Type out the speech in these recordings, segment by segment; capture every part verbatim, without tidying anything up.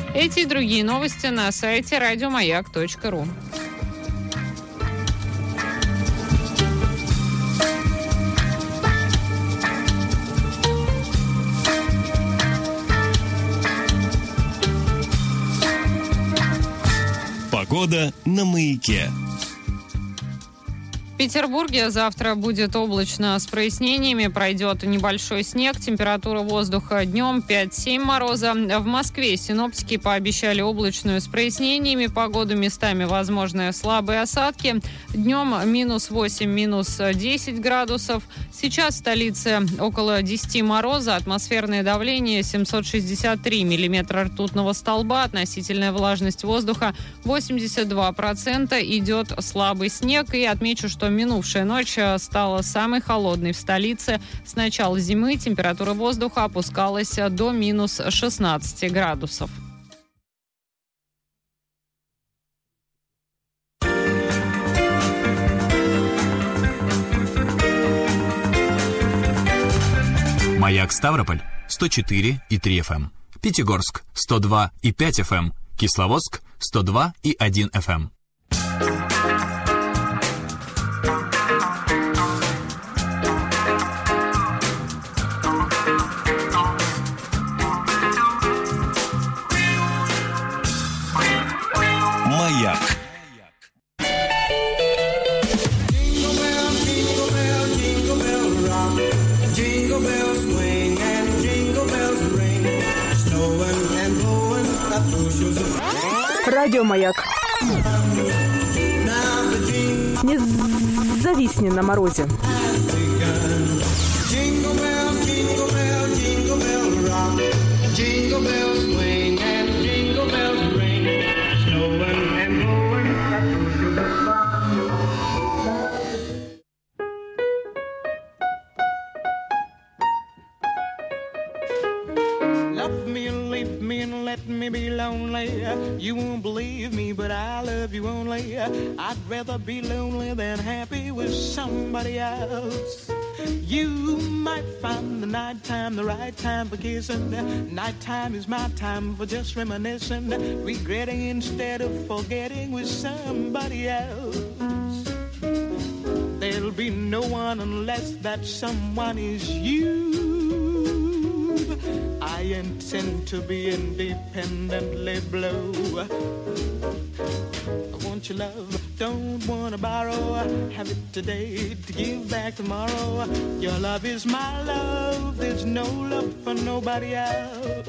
Эти и другие новости на сайте радиомаяк точка ру. Погода на Маяке. В Петербурге завтра будет облачно с прояснениями, пройдет небольшой снег, температура воздуха днем пять-семь мороза. В Москве синоптики пообещали облачную с прояснениями, погоду местами возможны слабые осадки. Днем минус восемь, минус десять градусов. Сейчас в столице около десяти мороза, атмосферное давление семьсот шестьдесят три миллиметра ртутного столба, относительная влажность воздуха восемьдесят два процента, идет слабый снег. И отмечу, что минувшая ночь стала самой холодной в столице. С начала зимы температура воздуха опускалась до минус шестнадцати градусов. Маяк Ставрополь сто четыре и три эф эм, Пятигорск сто два и пять эф эм, Кисловодск сто два и один эф эм. Маяк. Радио Маяк. Не зависни на морозе. You won't believe me, but I love you only. I'd rather be lonely than happy with somebody else. You might find the nighttime the right time for kissing. Nighttime is my time for just reminiscing, regretting instead of forgetting with somebody else. There'll be no one unless that someone is you. I intend to be independently blue. I want your love, don't want to borrow. Have it today to give back tomorrow. Your love is my love, there's no love for nobody else.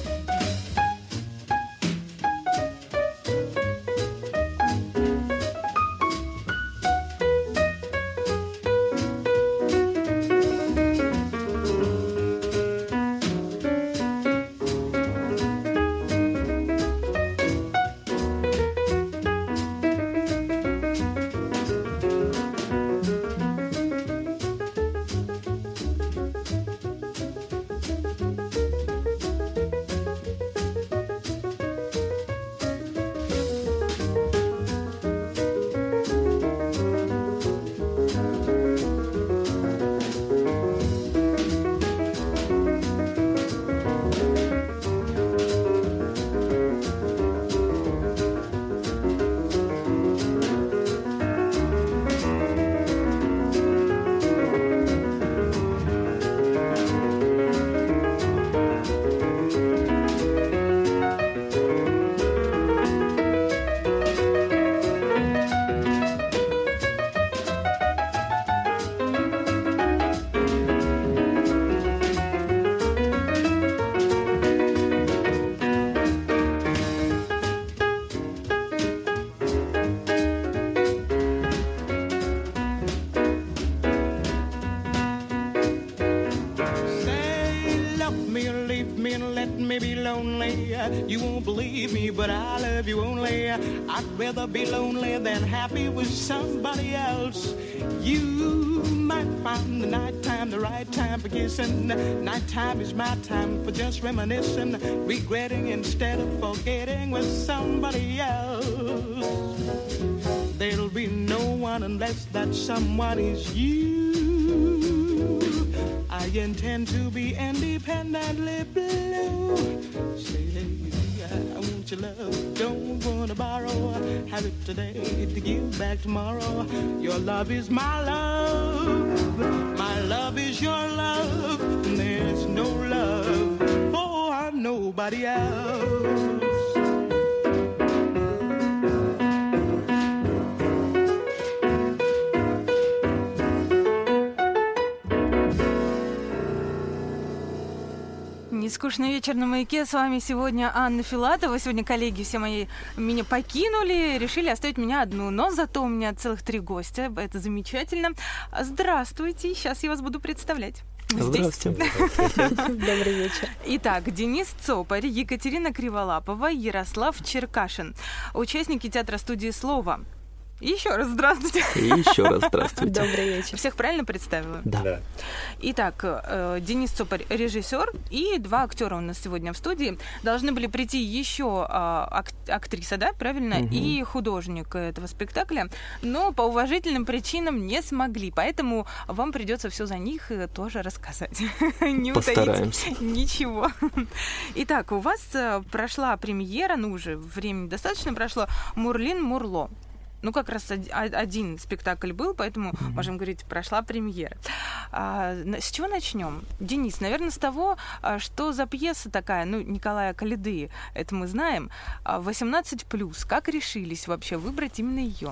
You won't believe me, but I love you only. I'd rather be lonely than happy with somebody else. You might find the nighttime the right time for kissing. Nighttime is my time for just reminiscing, regretting instead of forgetting with somebody else. There'll be no one unless that someone is you. I intend to be independently blue. Say, hey, I won't get your love, don't wanna borrow. Have it today to give back tomorrow. Your love is my love, my love is your love, and there's no love for nobody else. Нескучный вечер на «Маяке». С вами сегодня Анна Филатова. Сегодня коллеги все мои меня покинули, решили оставить меня одну. Но зато у меня целых три гостя. Это замечательно. Здравствуйте. Сейчас я вас буду представлять. Здравствуйте. Добрый вечер. Итак, Денис Цопарь, Екатерина Криволапова, Ярослав Черкашин. Участники театра-студии «Слово». Еще раз здравствуйте. И еще раз здравствуйте. Добрый вечер. Всех правильно представила? Да. да. Итак, Денис Цопарь, режиссер, и два актера у нас сегодня в студии. Должны были прийти еще актриса, да, правильно, угу. и художник этого спектакля, но по уважительным причинам не смогли, поэтому вам придется все за них тоже рассказать. Не Постараемся. Ничего. Итак, у вас прошла премьера, ну уже времени достаточно прошло, «Мурлин Мурло». Ну, как раз один спектакль был, поэтому, mm-hmm. можем говорить, прошла премьера. А, с чего начнем? Денис, наверное, с того, что за пьеса такая, ну, Николая Коляды, это мы знаем, восемнадцать плюс. Как решились вообще выбрать именно ее?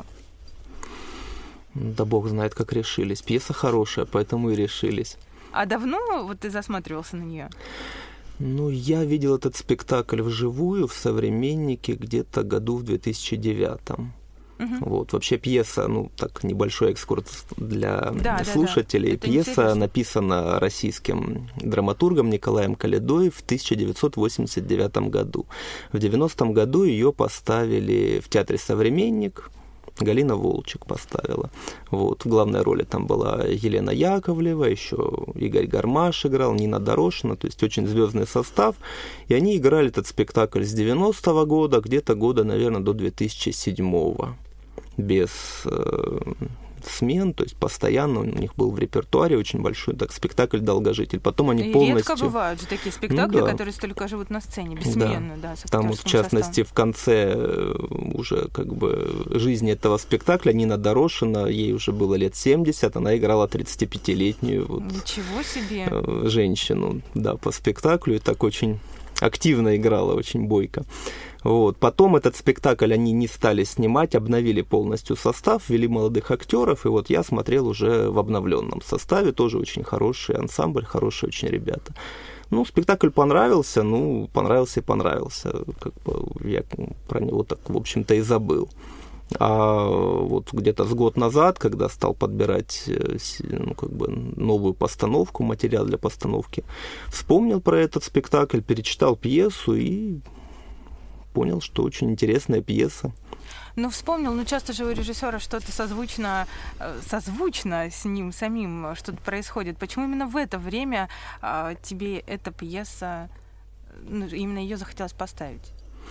Да бог знает, как решились. Пьеса хорошая, поэтому и решились. А давно вот ты засматривался на нее? Ну, я видел этот спектакль вживую в «Современнике» где-то году в две тысячи девятом. Uh-huh. Вот. Вообще пьеса, ну, так, небольшой экскурс для да, слушателей. Да, да. Пьеса интересно. Написана российским драматургом Николаем Колядой в тысяча девятьсот восемьдесят девятом году. В девяностом году ее поставили в театре «Современник». Галина Волчек поставила. Вот. В главной роли там была Елена Яковлева, еще Игорь Гармаш играл, Нина Дорошина, то есть очень звездный состав. И они играли этот спектакль с девяностого года, где-то года, наверное, до две тысячи седьмого. Без э, смен, то есть постоянно у них был в репертуаре очень большой так, спектакль «Долгожитель». Потом они и полностью... редко бывают же такие спектакли, ну, да. которые столько живут на сцене, бессменно, да, да с там, в частности, составом. В конце уже как бы жизни этого спектакля Нина Дорошина, ей уже было лет семьдесят, она играла тридцатипятилетнюю вот, Ничего себе. женщину, да, по спектаклю, и так очень активно играла, очень бойко. Вот. Потом этот спектакль они не стали снимать, обновили полностью состав, ввели молодых актеров, и вот я смотрел уже в обновленном составе, тоже очень хороший ансамбль, хорошие очень ребята. Ну, спектакль понравился, ну, понравился и понравился. Как бы я про него так, в общем-то, и забыл. А вот где-то с год назад, когда стал подбирать ну, как бы новую постановку, материал для постановки, вспомнил про этот спектакль, перечитал пьесу и понял, что очень интересная пьеса. Ну, вспомнил, ну, часто же у режиссера что-то созвучно, созвучно с ним самим что-то происходит. Почему именно в это время а, тебе эта пьеса, ну, именно ее захотелось поставить?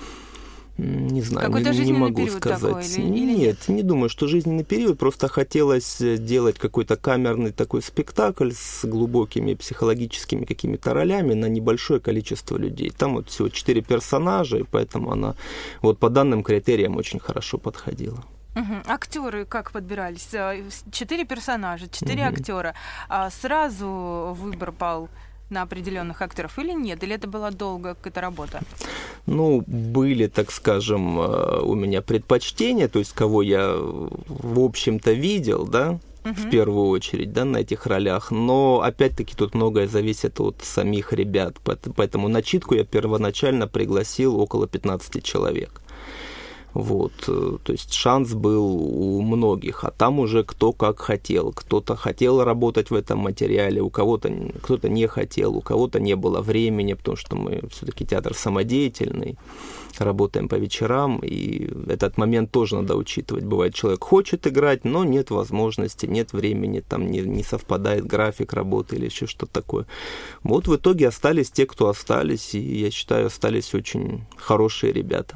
Не знаю, Какой-то не, не могу период сказать. Такой, или, или нет, нет, не думаю, что жизненный период. Просто хотелось делать какой-то камерный такой спектакль с глубокими психологическими какими-то ролями на небольшое количество людей. Там вот всего четыре персонажа, и поэтому она вот по данным критериям очень хорошо подходила. Угу. Актеры как подбирались? Четыре персонажа, четыре угу. актера. Сразу выбор пал на определенных актеров или нет? Или это была долгая какая-то работа? Ну, были, так скажем, у меня предпочтения, то есть кого я, в общем-то, видел, да, uh-huh. в первую очередь, да, на этих ролях, но, опять-таки, тут многое зависит от самих ребят, поэтому на читку я первоначально пригласил около пятнадцати человек. Вот, то есть шанс был у многих, а там уже кто как хотел. Кто-то хотел работать в этом материале, у кого-то кто-то не хотел, у кого-то не было времени, потому что мы все-таки театр самодеятельный, работаем по вечерам, и этот момент тоже надо учитывать. Бывает, человек хочет играть, но нет возможности, нет времени, там не, не совпадает график работы или еще что-то такое. Вот в итоге остались те, кто остались, и я считаю, остались очень хорошие ребята.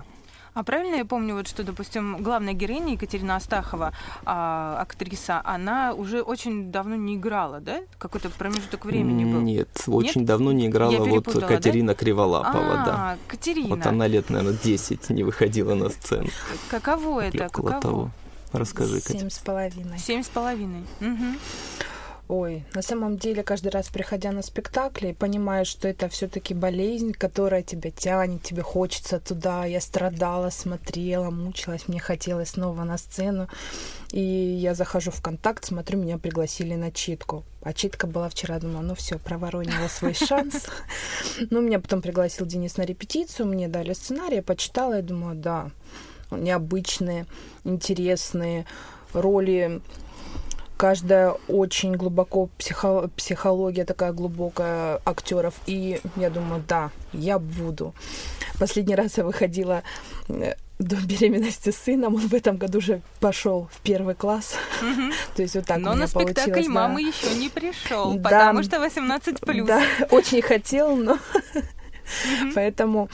А правильно я помню, вот что, допустим, главная героиня Екатерина Астахова, а, актриса, она уже очень давно не играла, да? Какой-то промежуток времени был? Нет, очень Нет? давно не играла Я вот перепутала, Катерина да? Криволапова, А, да. Катерина. Вот она лет, наверное, десять не выходила на сцену. Каково это? Около Каково? того. Расскажи, Катя. Семь с половиной. Семь с половиной. Угу. Ой, на самом деле, каждый раз, приходя на спектакли, понимаешь, что это все-таки болезнь, которая тебя тянет, тебе хочется туда. Я страдала, смотрела, мучилась, мне хотелось снова на сцену. И я захожу в «Контакт», смотрю, меня пригласили на читку. А читка была вчера, думала, ну все, проворонила свой шанс. Ну, меня потом пригласил Денис на репетицию, мне дали сценарий, я почитала, и думаю, да, необычные, интересные роли. Каждая очень глубоко, психо, психология такая глубокая актеров. И я думаю, да, я буду. Последний раз я выходила до беременности с сыном. Он в этом году уже пошел в первый класс. Угу. То есть вот так Но у меня на спектакль получилось, мамы да. еще не пришел, Да. потому что восемнадцать плюс. Да, очень хотел, но поэтому...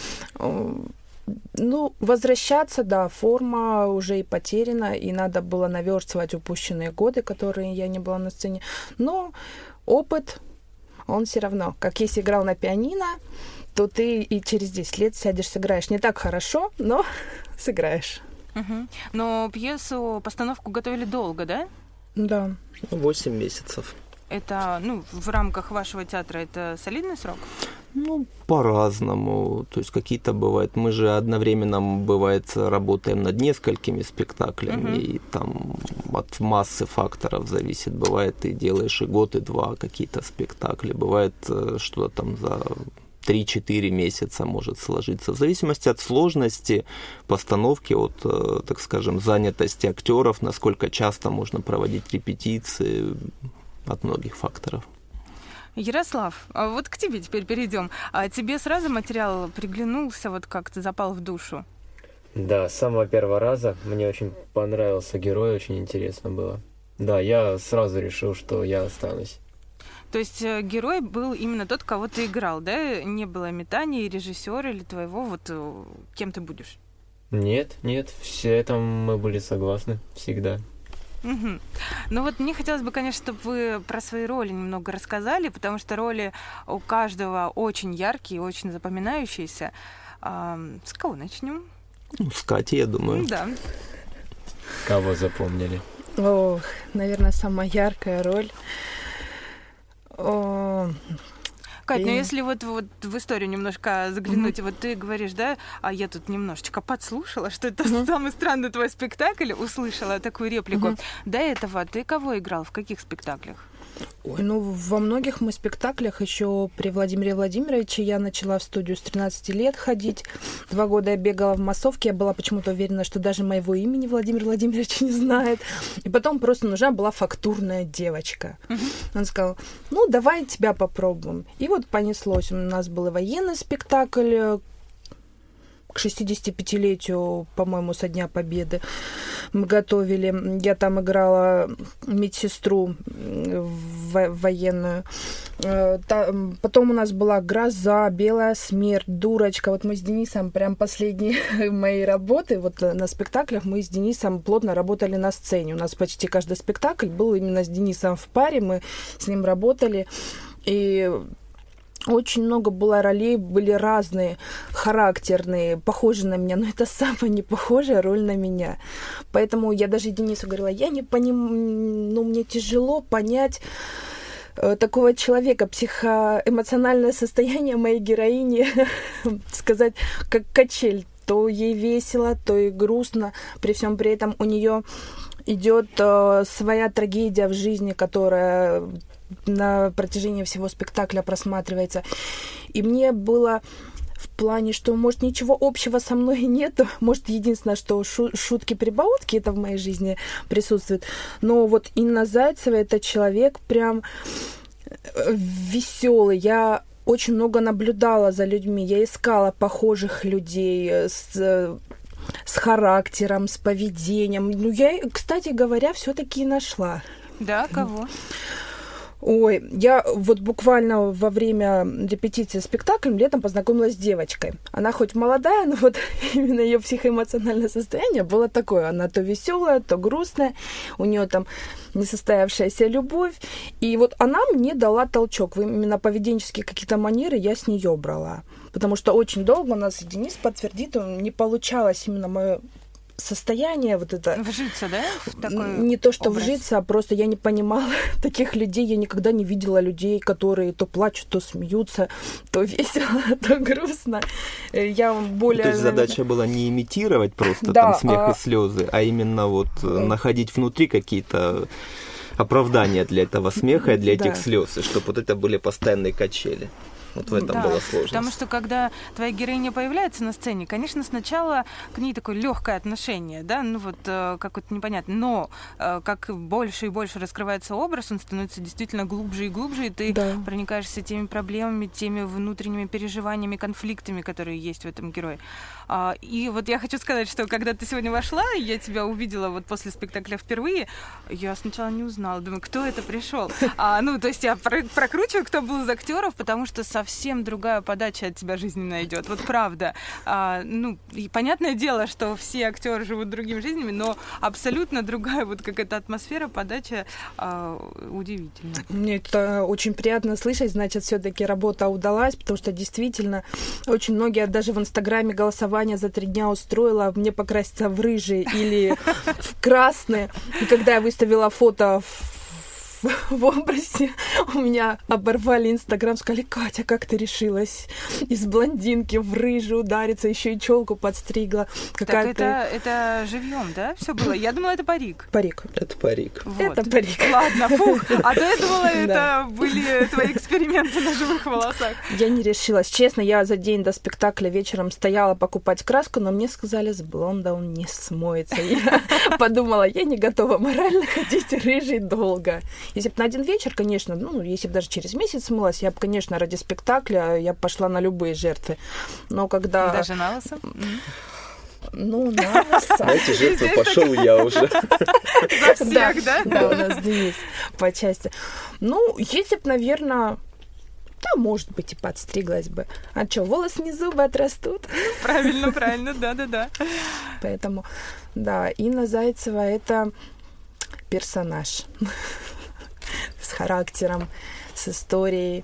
Ну, возвращаться, да, форма уже и потеряна, и надо было наверстывать упущенные годы, которые я не была на сцене. Но опыт, он все равно, как если играл на пианино, то ты и через десять лет сядешь, сыграешь. Не так хорошо, но сыграешь. Угу. Но пьесу, постановку готовили долго, да? Да. Восемь месяцев. Это, ну, в рамках вашего театра это солидный срок? Ну, по-разному. То есть какие-то бывают... Мы же одновременно, бывает, работаем над несколькими спектаклями, Мгм. и там от массы факторов зависит. Бывает, ты делаешь и год, и два какие-то спектакли. Бывает, э, что-то там за три-четыре месяца может сложиться. В зависимости от сложности постановки, от, э, так скажем, занятости актеров, насколько часто можно проводить репетиции, от многих факторов. Ярослав, а вот к тебе теперь перейдем. А тебе сразу материал приглянулся, вот как-то запал в душу? Да, с самого первого раза мне очень понравился герой, очень интересно было. Да, я сразу решил, что я останусь. То есть э, герой был именно тот, кого ты играл, да? Не было метаний режиссера или твоего, вот э, кем ты будешь? Нет, нет, все это мы были согласны всегда. Угу. Ну вот мне хотелось бы, конечно, чтобы вы про свои роли немного рассказали, потому что роли у каждого очень яркие, очень запоминающиеся. А, с кого начнем? Ну, с Катей, я думаю. Да. Кого запомнили? Ох, наверное, самая яркая роль. О, Кать, ну И- если вот, вот в историю немножко заглянуть, вот ты говоришь, да, а я тут немножечко подслушала, что это Мгм. самый странный твой спектакль, услышала такую реплику. Мгм. До этого ты кого играл, в каких спектаклях? Ой, ну, во многих мы спектаклях еще при Владимире Владимировиче я начала в студию с тринадцати лет ходить. Два года я бегала в массовке, я была почему-то уверена, что даже моего имени Владимир Владимирович не знает. И потом просто нужна была фактурная девочка. Он сказал, ну, давай тебя попробуем. И вот понеслось. У нас был и военный спектакль к шестидесятипятилетию, по-моему, со Дня Победы мы готовили. Я там играла медсестру в- военную. Э, та- Потом у нас была «Гроза», «Белая смерть», «Дурочка». Вот мы с Денисом, прям последние мои работы, вот на спектаклях мы с Денисом плотно работали на сцене. У нас почти каждый спектакль был именно с Денисом в паре, мы с ним работали. И очень много было ролей, были разные, характерные, похожие на меня, но это самая не похожая роль на меня. Поэтому я даже Денису говорила, я не понимаю, ну, мне тяжело понять э, такого человека, психоэмоциональное состояние моей героини, сказать, как качель. То ей весело, то и грустно. При всем при этом у нее идет э, своя трагедия в жизни, которая на протяжении всего спектакля просматривается. И мне было в плане, что, может, ничего общего со мной нету. Может, единственное, что шу- шутки-прибаутки это в моей жизни присутствует. Но вот Инна Зайцева — это человек прям веселый. Я очень много наблюдала за людьми. Я искала похожих людей с, с характером, с поведением. Ну, я, кстати говоря, все-таки и нашла. Да, кого? Ой, я вот буквально во время репетиции спектакля летом познакомилась с девочкой. Она хоть молодая, но вот именно ее психоэмоциональное состояние было такое. Она то веселая, то грустная. У нее там несостоявшаяся любовь. И вот она мне дала толчок. Именно поведенческие какие-то манеры я с нее брала. Потому что очень долго у нас, и Денис подтвердит, не получалось именно мое состояние вот это... Вжиться, да? В такой не то, что образ. Вжиться, а просто я не понимала таких людей. Я никогда не видела людей, которые то плачут, то смеются, то весело, то грустно. Я более... То есть задача была не имитировать просто Да, там смех а- и слезы, а именно вот э, находить внутри какие-то оправдания для этого смеха и для этих Да. слез, и чтобы вот это были постоянные качели. Вот в этом Да, была сложность. потому что когда твоя героиня появляется на сцене, конечно, сначала к ней такое легкое отношение, да, ну вот э, какое-то непонятно, но э, как больше и больше раскрывается образ, он становится действительно глубже и глубже, и ты Да. проникаешься теми проблемами, теми внутренними переживаниями, конфликтами, которые есть в этом герое. А, и вот я хочу сказать, что когда ты сегодня вошла, и я тебя увидела вот после спектакля впервые, я сначала не узнала, думаю, кто это пришел. А, ну, то есть я про- прокручиваю, кто был из актеров, потому что совсем другая подача от тебя жизненная идет. Вот правда. А, ну, и понятное дело, что все актеры живут другими жизнями, но абсолютно другая вот какая-то атмосфера, подача а, удивительная. Мне это очень приятно слышать, значит, все-таки работа удалась, потому что действительно очень многие даже в Инстаграме голосование за три дня устроила мне покраситься в рыжий или в красный. И когда я выставила фото в в образе, у меня оборвали Инстаграм, сказали: Катя, как ты решилась из блондинки в рыжую удариться, еще и челку подстригла. Так Какая-то... это, это живьем, да, все было? Я думала, это парик. Парик. Это парик. Вот. Это парик. Ладно, фух. А то я думала, Да. это были твои эксперименты на живых волосах. Я не решилась. Честно, я за день до спектакля вечером стояла покупать краску, но мне сказали, с блонда он не смоется. Я подумала, я не готова морально ходить рыжий долго. Если бы на один вечер, конечно, ну, если бы даже через месяц смылась, я бы, конечно, ради спектакля я бы пошла на любые жертвы. Но когда... Даже на лысо? М. Ну, на лысо. На эти жертвы пошел я уже. За всех, да? Да, у нас Денис по части. Ну, если бы, наверное... Да, может быть, и подстриглась бы. А что, волосы не зубы отрастут? Правильно, правильно, да-да-да. Поэтому, да, Инна Зайцева — это персонаж с характером, с историей.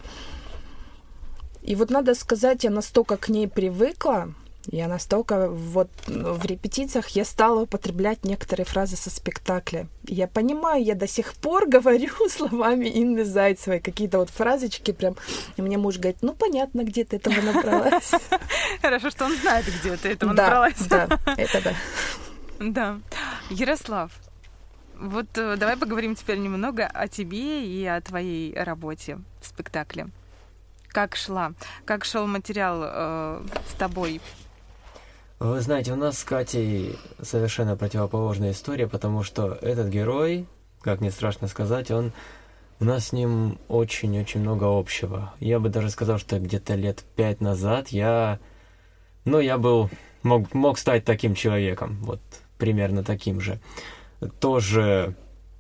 И вот надо сказать, я настолько к ней привыкла, я настолько вот в репетициях я стала употреблять некоторые фразы со спектакля. И я понимаю, я до сих пор говорю словами Инны Зайцевой какие-то вот фразочки прям. И мне муж говорит, ну понятно, где ты этого набралась. Хорошо, что он знает, где ты этого Да, набралась. да, это да. Да. Ярослав, вот э, давай поговорим теперь немного о тебе и о твоей работе в спектакле. Как шла? Как шел материал э, с тобой? Вы знаете, у нас с Катей совершенно противоположная история, потому что этот герой, как не страшно сказать, он у нас с ним очень-очень много общего. Я бы даже сказал, что где-то лет пять назад я, ну, я был, мог, мог стать таким человеком, вот примерно таким же. Тоже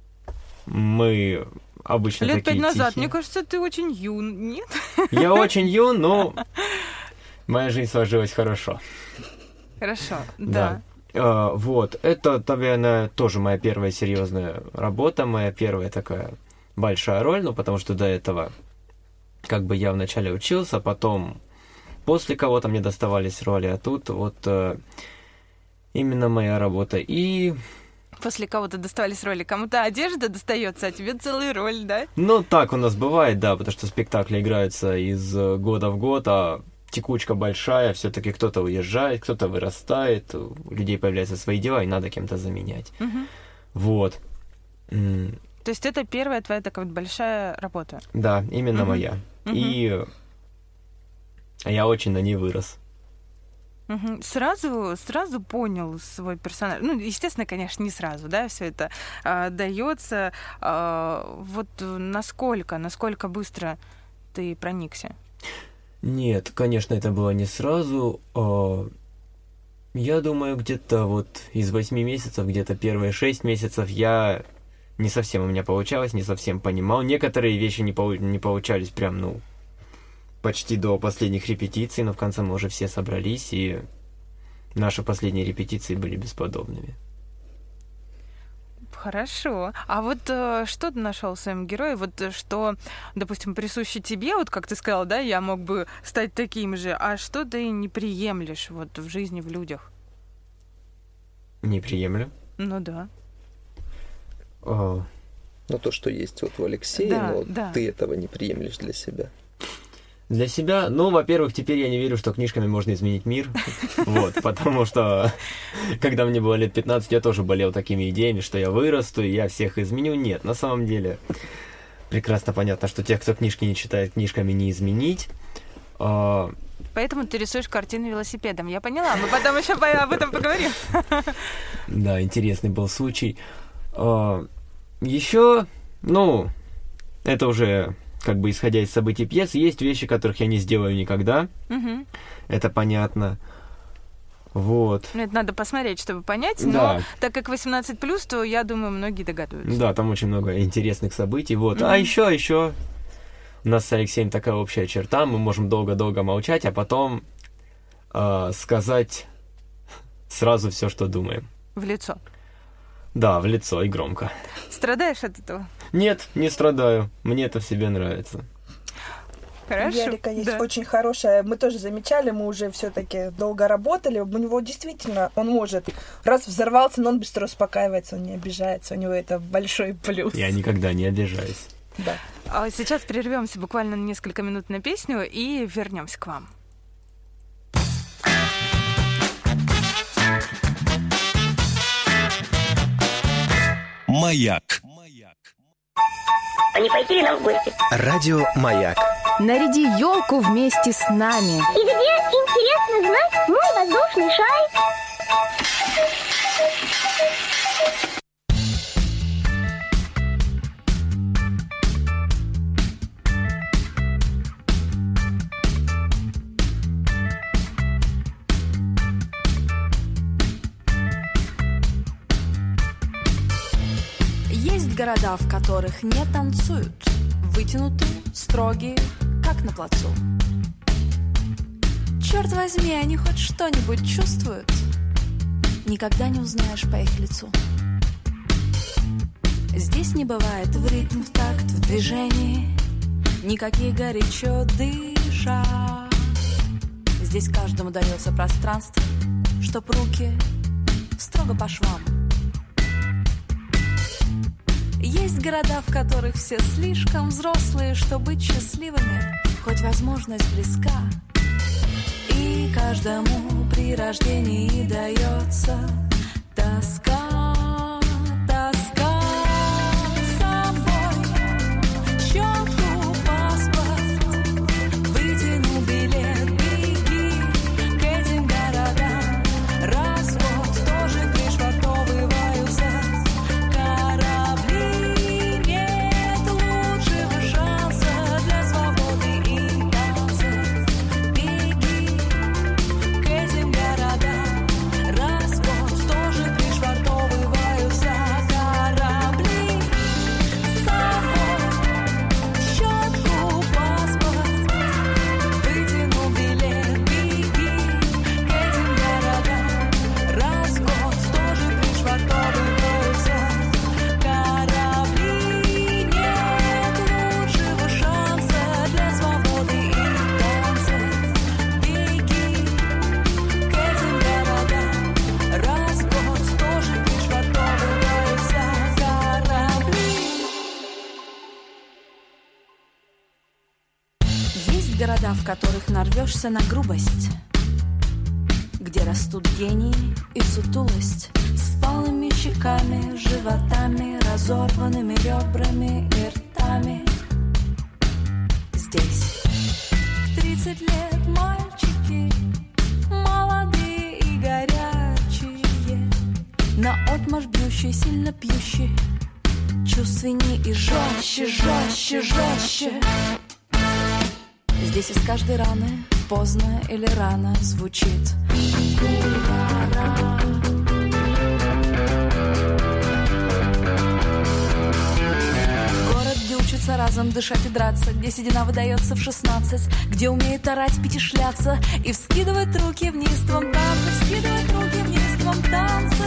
мы обычно Лет такие пять назад, тихие. мне кажется, ты очень юн, нет? Я очень юн, но моя жизнь сложилась хорошо. Хорошо, да. А, вот, это, наверное, тоже моя первая серьезная работа, моя первая такая большая роль, ну, потому что до этого как бы я вначале учился, потом после кого-то мне доставались роли, а тут вот э, именно моя работа. И... После кого-то доставались роли, кому-то одежда достается, а тебе целая роль, да? Ну, так у нас бывает, да, потому что спектакли играются из года в год, а текучка большая, все-таки кто-то уезжает, кто-то вырастает, у людей появляются свои дела, и надо кем-то заменять. Угу. Вот. М, То есть это первая твоя такая вот большая работа? Да, именно Мгм. моя. Мгм. И я очень на ней вырос. Мгм. Сразу, сразу понял свой персонаж. Ну, естественно, конечно, не сразу, да, все это а, дается. А, вот насколько, насколько быстро ты проникся? Нет, конечно, это было не сразу. а, Я думаю, где-то вот из восьми месяцев, где-то первые шесть месяцев я не совсем у меня получалось, не совсем понимал. Некоторые вещи не, полу- не получались прям, ну, почти до последних репетиций, но в конце мы уже все собрались, и наши последние репетиции были бесподобными. Хорошо. А вот э, что ты нашел в своем герое? Вот э, что, допустим, присуще тебе, вот как ты сказала, да, я мог бы стать таким же, а что ты не приемлешь вот в жизни, в людях? Не приемлю. Ну да. О, Ну, то, что есть вот в Алексее, Да, но да. ты этого не приемлешь для себя. Для себя, ну, во-первых, теперь я не верю, что книжками можно изменить мир, вот, потому что, когда мне было лет пятнадцать, я тоже болел такими идеями, что я вырасту, и я всех изменю. Нет, на самом деле, прекрасно понятно, что тех, кто книжки не читает, книжками не изменить. А, Поэтому ты рисуешь картину велосипедом. Я поняла, мы потом еще об этом поговорим. Да, интересный был случай. А, еще, ну, это уже... как бы исходя из событий пьесы, есть вещи, которых я не сделаю никогда. Мгм. Это понятно. Вот. Ну, это надо посмотреть, чтобы понять, но Да. так как восемнадцать плюс, то, я думаю, многие догадываются. Да, там очень много интересных событий. Вот. Мгм. А еще, еще у нас с Алексеем такая общая черта. Мы можем долго-долго молчать, а потом э, сказать сразу все, что думаем. В лицо. Да, в лицо и громко. Страдаешь от этого? Нет, не страдаю. Мне это в себе нравится. Хорошо. У Ярика есть Да. очень хорошая, мы тоже замечали, мы уже все-таки долго работали, у него действительно, он может, раз взорвался, но он быстро успокаивается, он не обижается, у него это большой плюс. Я никогда не обижаюсь. Да. А сейчас прервемся буквально на несколько минут на песню и вернемся к вам. Маяк. А не пойти ли нам в гости? Радио «Маяк». Наряди елку вместе с нами. И где, интересно знать, мой воздушный шар? Есть города, в которых не танцуют, вытянутые, строгие, как на плацу. Черт возьми, они хоть что-нибудь чувствуют? Никогда не узнаешь по их лицу. Здесь не бывает в ритм, в такт, в движении, никаких горячо дыша. Здесь каждому дается пространство, чтоб руки строго по швам. Есть города, в которых все слишком взрослые, чтобы быть счастливыми, хоть возможность близка. И каждому при рождении дается тоска, тоска. С собой щетку, паспорт, вытяну билет, беги к этим городам. Развод тоже пришвартовываются корабли. Нет лучшего шанса для свободы и танца. Беги к этим городам. Развод тоже пришвартовываются корабли. С собой щетку, паспорт, вытяну билет, беги к этим городам. Развод тоже пришвартовываются корабли. Нет лучшего шанса для свободы и танца. Беги к этим городам. Развод тоже пришвартовываются корабли. Есть города, в которых нарвешься на грубость, где растут гении и сутулость, с впалыми щеками, животами, разорванными ребрами и ртами. Здесь тридцать лет мальчики, молодые и горячие, наотмашь бьющие, сильно пьющие, чувственней и жестче, жестче, жестче. Здесь из каждой раны поздно или рано звучит кулара. разом дышать и драться, где седина выдается в шестнадцать, где умеет орать, пить и шляться и вскидывать руки в неистовом танце, вскидывать руки в неистовом танце.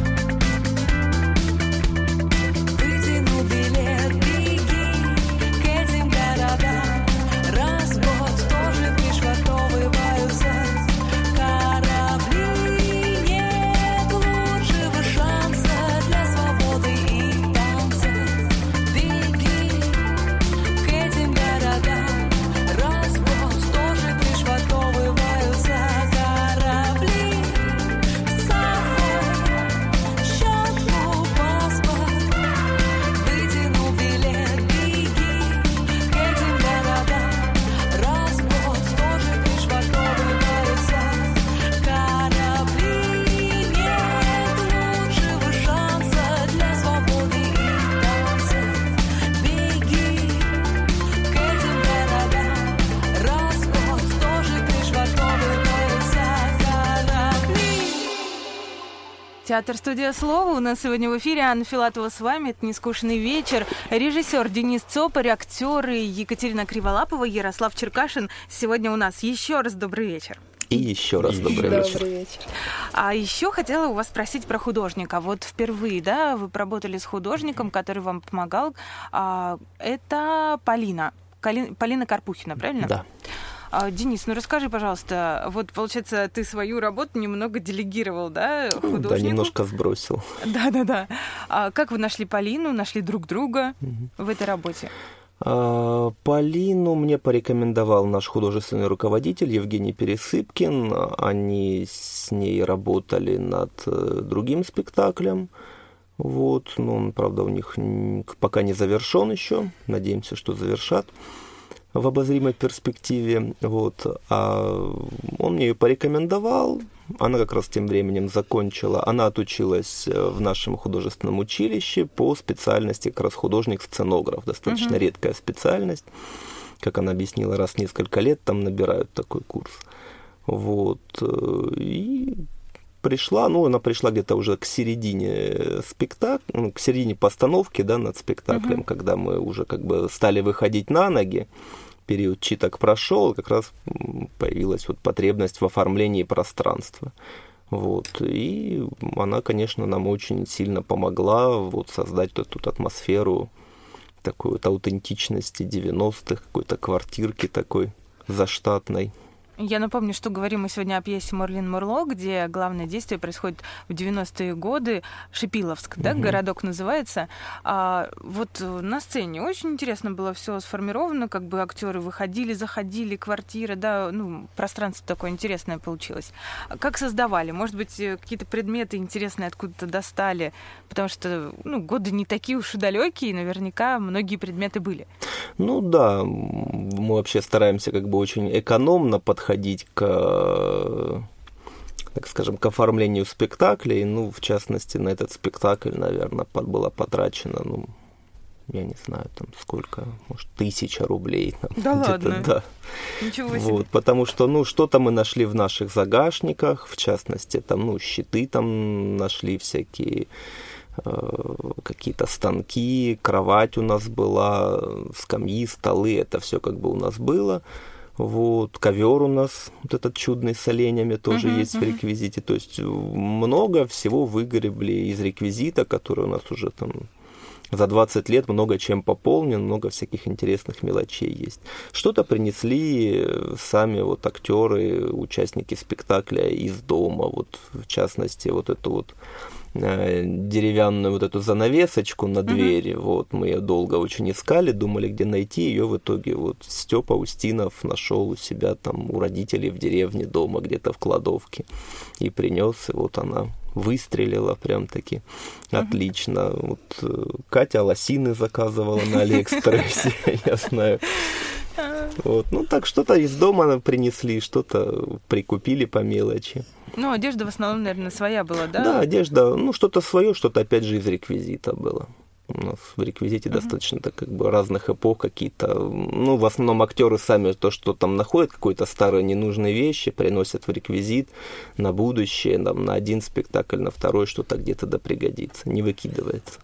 Вытяну билет, беги к этим городам, раз в год тоже пришвартовываются корабли. Нет лучшего шанса для свободы и танца. Беги к этим городам, раз в год тоже пришвартовываются корабли. С собой счётку, паспорт, вытяну билет, беги к этим городам, раз в год тоже пришвартовываются корабли. Нет лучшего шанса для свободы и танца. Беги к этим городам, раз в год тоже пришвартовываются корабли. Театр-студия «Слово». У нас сегодня в эфире Анна Филатова с вами. Это «Нескучный вечер». Режиссер Денис Цопарь, актеры Екатерина Криволапова, Ярослав Черкашин. Сегодня у нас еще раз добрый вечер. И еще раз добрый вечер. Добрый вечер. А еще хотела у вас спросить про художника. Вот впервые, да, вы поработали с художником, который вам помогал. А, это Полина. Кали- Полина Карпухина, правильно? Да. А, Денис, ну расскажи, пожалуйста, вот, получается, ты свою работу немного делегировал, да, художнику? Да, немножко сбросил. Да-да-да. А как вы нашли Полину, нашли друг друга в этой работе? А, Полину мне порекомендовал наш художественный руководитель Евгений Пересыпкин. Они с ней работали над э, другим спектаклем. Вот, но он, правда, у них н- пока не завершен еще. Надеемся, что завершат в обозримой перспективе. Вот. А он мне ее порекомендовал. Она как раз тем временем закончила. Она отучилась в нашем художественном училище по специальности как раз художник-сценограф. Достаточно uh-huh. редкая специальность. Как она объяснила, раз в несколько лет там набирают такой курс. Вот. И пришла, ну, она пришла где-то уже к середине спектакля, ну, к середине постановки, да, над спектаклем, uh-huh. когда мы уже как бы стали выходить на ноги. Период читок прошел, как раз появилась вот потребность в оформлении пространства. Вот. И она, конечно, нам очень сильно помогла вот создать вот эту атмосферу такой вот аутентичности девяностых, какой-то квартирки такой заштатной. Я напомню, что говорим мы сегодня о пьесе «Мурлин Мурло», где главное действие происходит в девяностые годы. Шипиловск, да, угу. городок называется. А вот на сцене очень интересно было все сформировано, как бы актеры выходили, заходили, квартира, да, ну, пространство такое интересное получилось. Как создавали? Может быть, какие-то предметы интересные откуда-то достали? Потому что, ну, годы не такие уж и далекие, наверняка многие предметы были. Ну да, мы вообще стараемся как бы очень экономно подходить ходить к, так скажем, к оформлению спектаклей. Ну, в частности, на этот спектакль, наверное, было потрачено, ну, я не знаю, там сколько, может, тысяча рублей. Там, да ладно? Да. Ничего себе. Вот, потому что, ну, что-то мы нашли в наших загашниках, в частности, там, ну, щиты там нашли всякие, какие-то станки, кровать у нас была, скамьи, столы, это все как бы у нас было. Вот, ковер у нас, вот этот чудный с оленями, тоже uh-huh, есть uh-huh. в реквизите. То есть много всего выгребли из реквизита, который у нас уже там за двадцать лет много чем пополнен, много всяких интересных мелочей есть. Что-то принесли сами вот актеры, участники спектакля из дома. Вот, в частности, вот эту вот деревянную вот эту занавесочку на двери, uh-huh. вот, мы ее долго очень искали, думали, где найти ее, в итоге вот Степа Устинов нашел у себя там, у родителей в деревне дома, где-то в кладовке, и принес, и вот она выстрелила прям-таки uh-huh. отлично. Вот Катя лосины заказывала на Алиэкспрессе, я знаю. Вот. Ну, так что-то из дома принесли, что-то прикупили по мелочи. Ну, одежда в основном, наверное, своя была, да? Да, одежда, ну, что-то свое, что-то, опять же, из реквизита было. У нас в реквизите uh-huh. достаточно так, как бы разных эпох какие-то. Ну, в основном актеры сами то, что там находят, какие-то старые ненужные вещи, приносят в реквизит на будущее, там, на один спектакль, на второй, что-то где-то да пригодится, не выкидывается.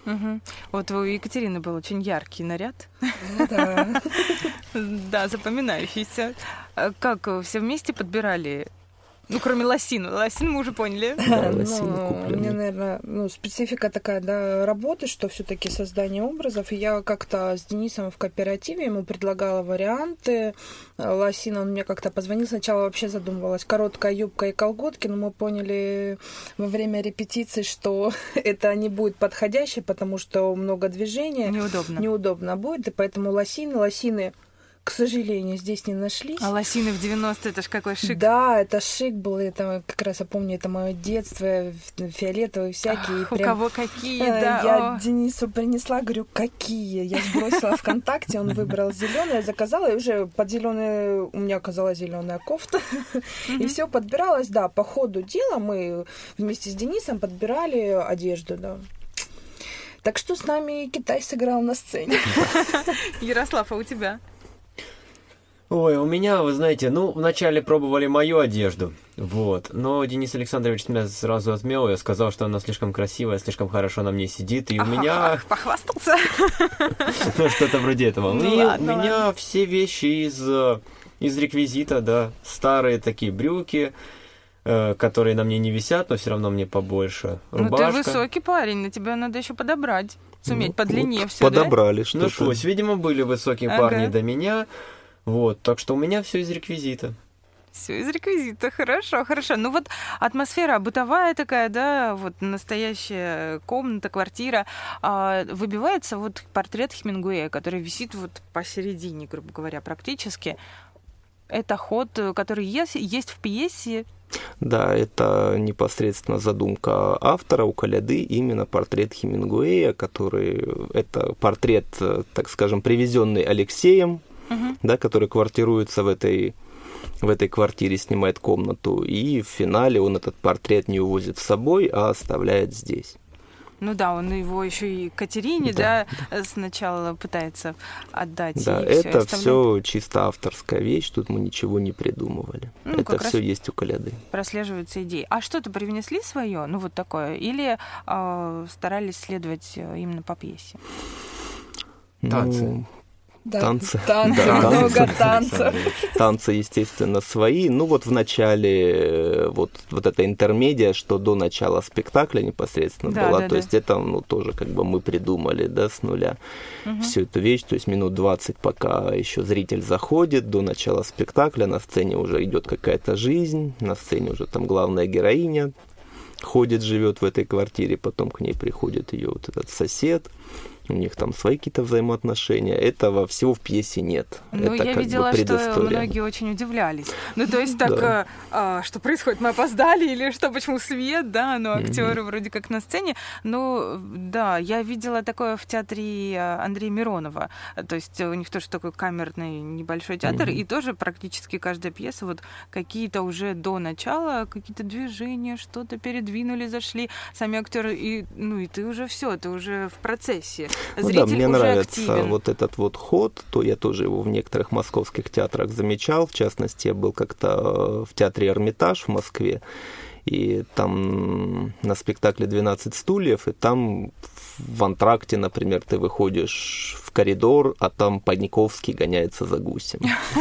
Угу. Вот у Екатерины был очень яркий наряд. Ну, да. Да, запоминающийся. Как все вместе подбирали? Ну, кроме лосины. Лосин мы уже поняли. Да, Ну, лосины у куплены. меня, наверное, ну, специфика такая, да, работы, что все-таки создание образов. И я как-то с Денисом в кооперативе ему предлагала варианты. Лосин, он мне как-то позвонил. Сначала вообще задумывалась короткая юбка и колготки, но мы поняли во время репетиции, что это не будет подходящее, потому что много движения. Неудобно. Неудобно будет, и поэтому лосины, лосины, к сожалению, здесь не нашлись. А лосины в девяностые, это ж какой шик. Да, это шик был, это как раз я помню, это мое детство, фиолетовые всякие. Ах, у прям, кого какие, э, да. Я о. Денису принесла, говорю, какие? Я сбросила ВКонтакте, он выбрал зеленое, заказала, и уже под зеленое у меня оказалась зеленая кофта. И все подбиралось, да, по ходу дела мы вместе с Денисом подбирали одежду, да. Так что с нами Китай сыграл на сцене. Ярослав, а у тебя? Ой, у меня, вы знаете, ну, вначале пробовали мою одежду, вот, но Денис Александрович меня сразу отмел, я сказал, что она слишком красивая, слишком хорошо на мне сидит, и у меня... Похвастался? Ну, что-то вроде этого. Ну И ладно, у меня ладно. все вещи из, э, из реквизита, да, старые такие брюки, э, которые на мне не висят, но все равно мне побольше. Ну, Рубашка. ты высокий парень, на тебя надо еще подобрать. Суметь Ну, по длине вот все, да? подобрали Ну что-то. что, видимо, были высокие Ага. парни до меня, вот, так что у меня все из реквизита. Все из реквизита, хорошо, хорошо. Ну вот атмосфера бытовая такая, да, вот настоящая комната, квартира. А, выбивается вот портрет Хемингуэя, который висит вот посередине, грубо говоря, практически. Это ход, который есть, есть в пьесе. Да, это непосредственно задумка автора у Коляды, именно портрет Хемингуэя, который это портрет, так скажем, привезенный Алексеем, Угу. да, который квартируется в этой, в этой квартире, снимает комнату, и в финале он этот портрет не увозит с собой, а оставляет здесь. Ну да, он его еще и Катерине, да, да, сначала пытается отдать. Да, и всё, это оставляет. все чисто авторская вещь, тут мы ничего не придумывали. Ну, это как все раз есть у Коляды. прослеживаются идеи. А что-то привнесли свое, ну вот такое, или э, старались следовать именно по пьесе? Танцы. Ну, Да, танцы. танцы, Да, много танцы. танцев. Танцы, естественно, свои. Ну, вот в начале вот, вот эта интермедия, что до начала спектакля непосредственно Да, была. да, то да. есть это, ну, тоже как бы мы придумали, да, с нуля Мгм. всю эту вещь. То есть минут двадцать, пока еще зритель заходит, до начала спектакля на сцене уже идет какая-то жизнь, на сцене уже там главная героиня ходит, живет в этой квартире, потом к ней приходит ее вот этот сосед. У них там свои какие-то взаимоотношения. Этого всего в пьесе нет. Ну, это я как видела, бы что предыстория. многие очень удивлялись. Ну, то есть так, Да. а, а, что происходит, мы опоздали, или что, почему свет, да, ну, актеры вроде как на сцене. Ну, да, я видела такое в театре Андрея Миронова. То есть у них тоже такой камерный небольшой театр, и тоже практически каждая пьеса, вот какие-то уже до начала, какие-то движения, что-то передвинули, зашли, сами актеры, и, ну, и ты уже все, ты уже в процессе. Ну Зритель да, мне уже нравится активен. вот этот вот ход, то я тоже его в некоторых московских театрах замечал. В частности, я был как-то в театре «Эрмитаж» в Москве, и там на спектакле «двенадцать стульев», и там в антракте, например, ты выходишь в коридор, а там Паниковский гоняется за гусем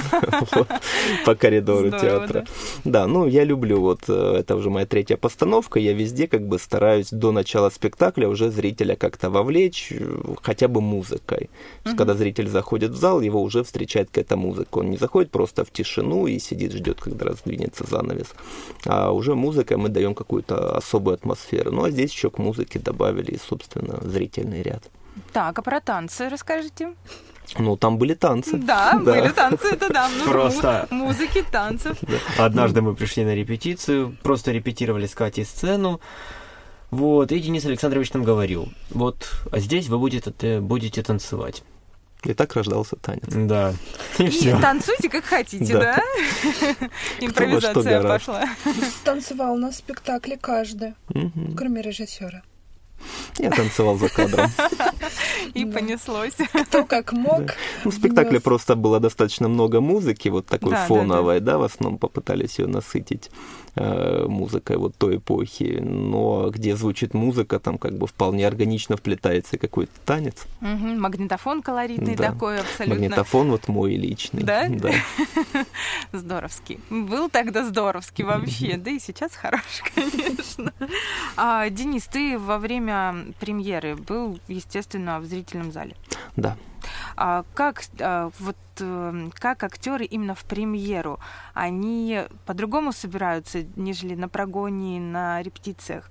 по коридору театра. Да, ну я люблю, вот это уже моя третья постановка, я везде как бы стараюсь до начала спектакля уже зрителя как-то вовлечь хотя бы музыкой. Когда зритель заходит в зал, его уже встречает какая-то музыка. Он не заходит просто в тишину и сидит, ждет, когда раздвинется занавес, а уже музыкой мы даем какую-то особую атмосферу. Ну а здесь еще к музыке добавили, собственно, зрительный ряд. Так, а про танцы расскажите? Ну, там были танцы. Да, были танцы, это да. Ну, Просто- му- музыки, танцев. Однажды мы пришли на репетицию, просто репетировали с Катей сцену, вот, и Денис Александрович нам говорил, вот, а здесь вы будете, будете танцевать. И так рождался танец. Да, и И все. танцуйте, как хотите, Да. да? Импровизация гораздо. пошла. Танцевал на спектакле каждый, Мгм. кроме режиссера. Я танцевал за кадром. И понеслось. Кто как мог. Ну, в спектакле просто было достаточно много музыки, вот такой Да, да, фоновой, да, в основном попытались ее насытить э, музыкой вот той эпохи. Но где звучит музыка, там как бы вполне органично вплетается какой-то танец. Мгм, Магнитофон колоритный Да. такой абсолютно. Магнитофон вот мой личный. Да? Да. Здоровский. Был тогда здоровский вообще, да и сейчас хорош, конечно. А, Денис, ты во время премьеры был, естественно, в зрительном зале. Да. А как а, вот э, как актеры именно в премьеру, они по-другому собираются, нежели на прогоне, на репетициях?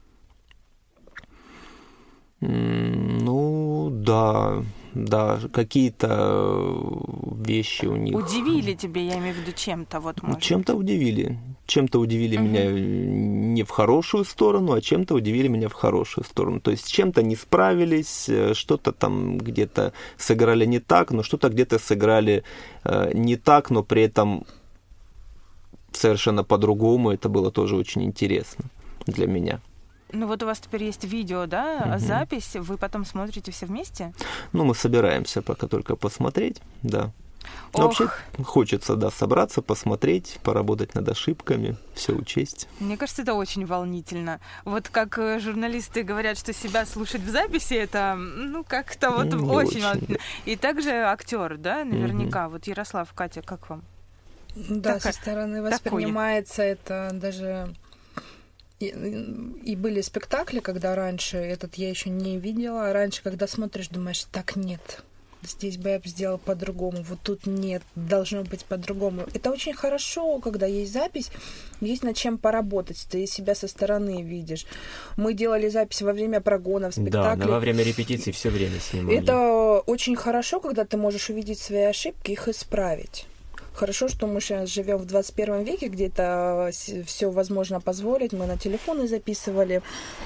М, Ну, да, да, какие-то вещи у них. Удивили тебя, я имею в виду, чем-то вот Ну, может чем-то быть? удивили. Чем-то удивили Мгм. меня не в хорошую сторону, а чем-то удивили меня в хорошую сторону. То есть с чем-то не справились, э, что-то там где-то сыграли не так, но что-то где-то сыграли э, не так, но при этом совершенно по-другому. Это было тоже очень интересно для меня. Ну вот у вас теперь есть видео, да, Мгм. запись, вы потом смотрите все вместе? Ну, мы собираемся пока только посмотреть, да. Но Ох. вообще хочется, да, собраться, посмотреть, поработать над ошибками, все учесть. Мне кажется, это очень волнительно. Вот как э, журналисты говорят, что себя слушать в записи, это, ну, как-то вот Не очень очень. волнительно. И также актер, да, наверняка. Вот Ярослав, Катя, как вам? Да, Такая- со стороны такое. воспринимается это даже... И, и были спектакли, когда раньше, этот я еще не видела, а раньше, когда смотришь, думаешь, так нет, здесь бы я бы сделала по-другому, вот тут нет, должно быть по-другому. Это очень хорошо, когда есть запись, есть над чем поработать, ты себя со стороны видишь. Мы делали запись во время прогонов, Да, спектаклей. да, во время репетиции все время снимали. Это очень хорошо, когда ты можешь увидеть свои ошибки, их исправить. Хорошо, что мы сейчас живем в двадцать первом веке, где это все возможно позволить. Мы на телефоны записывали,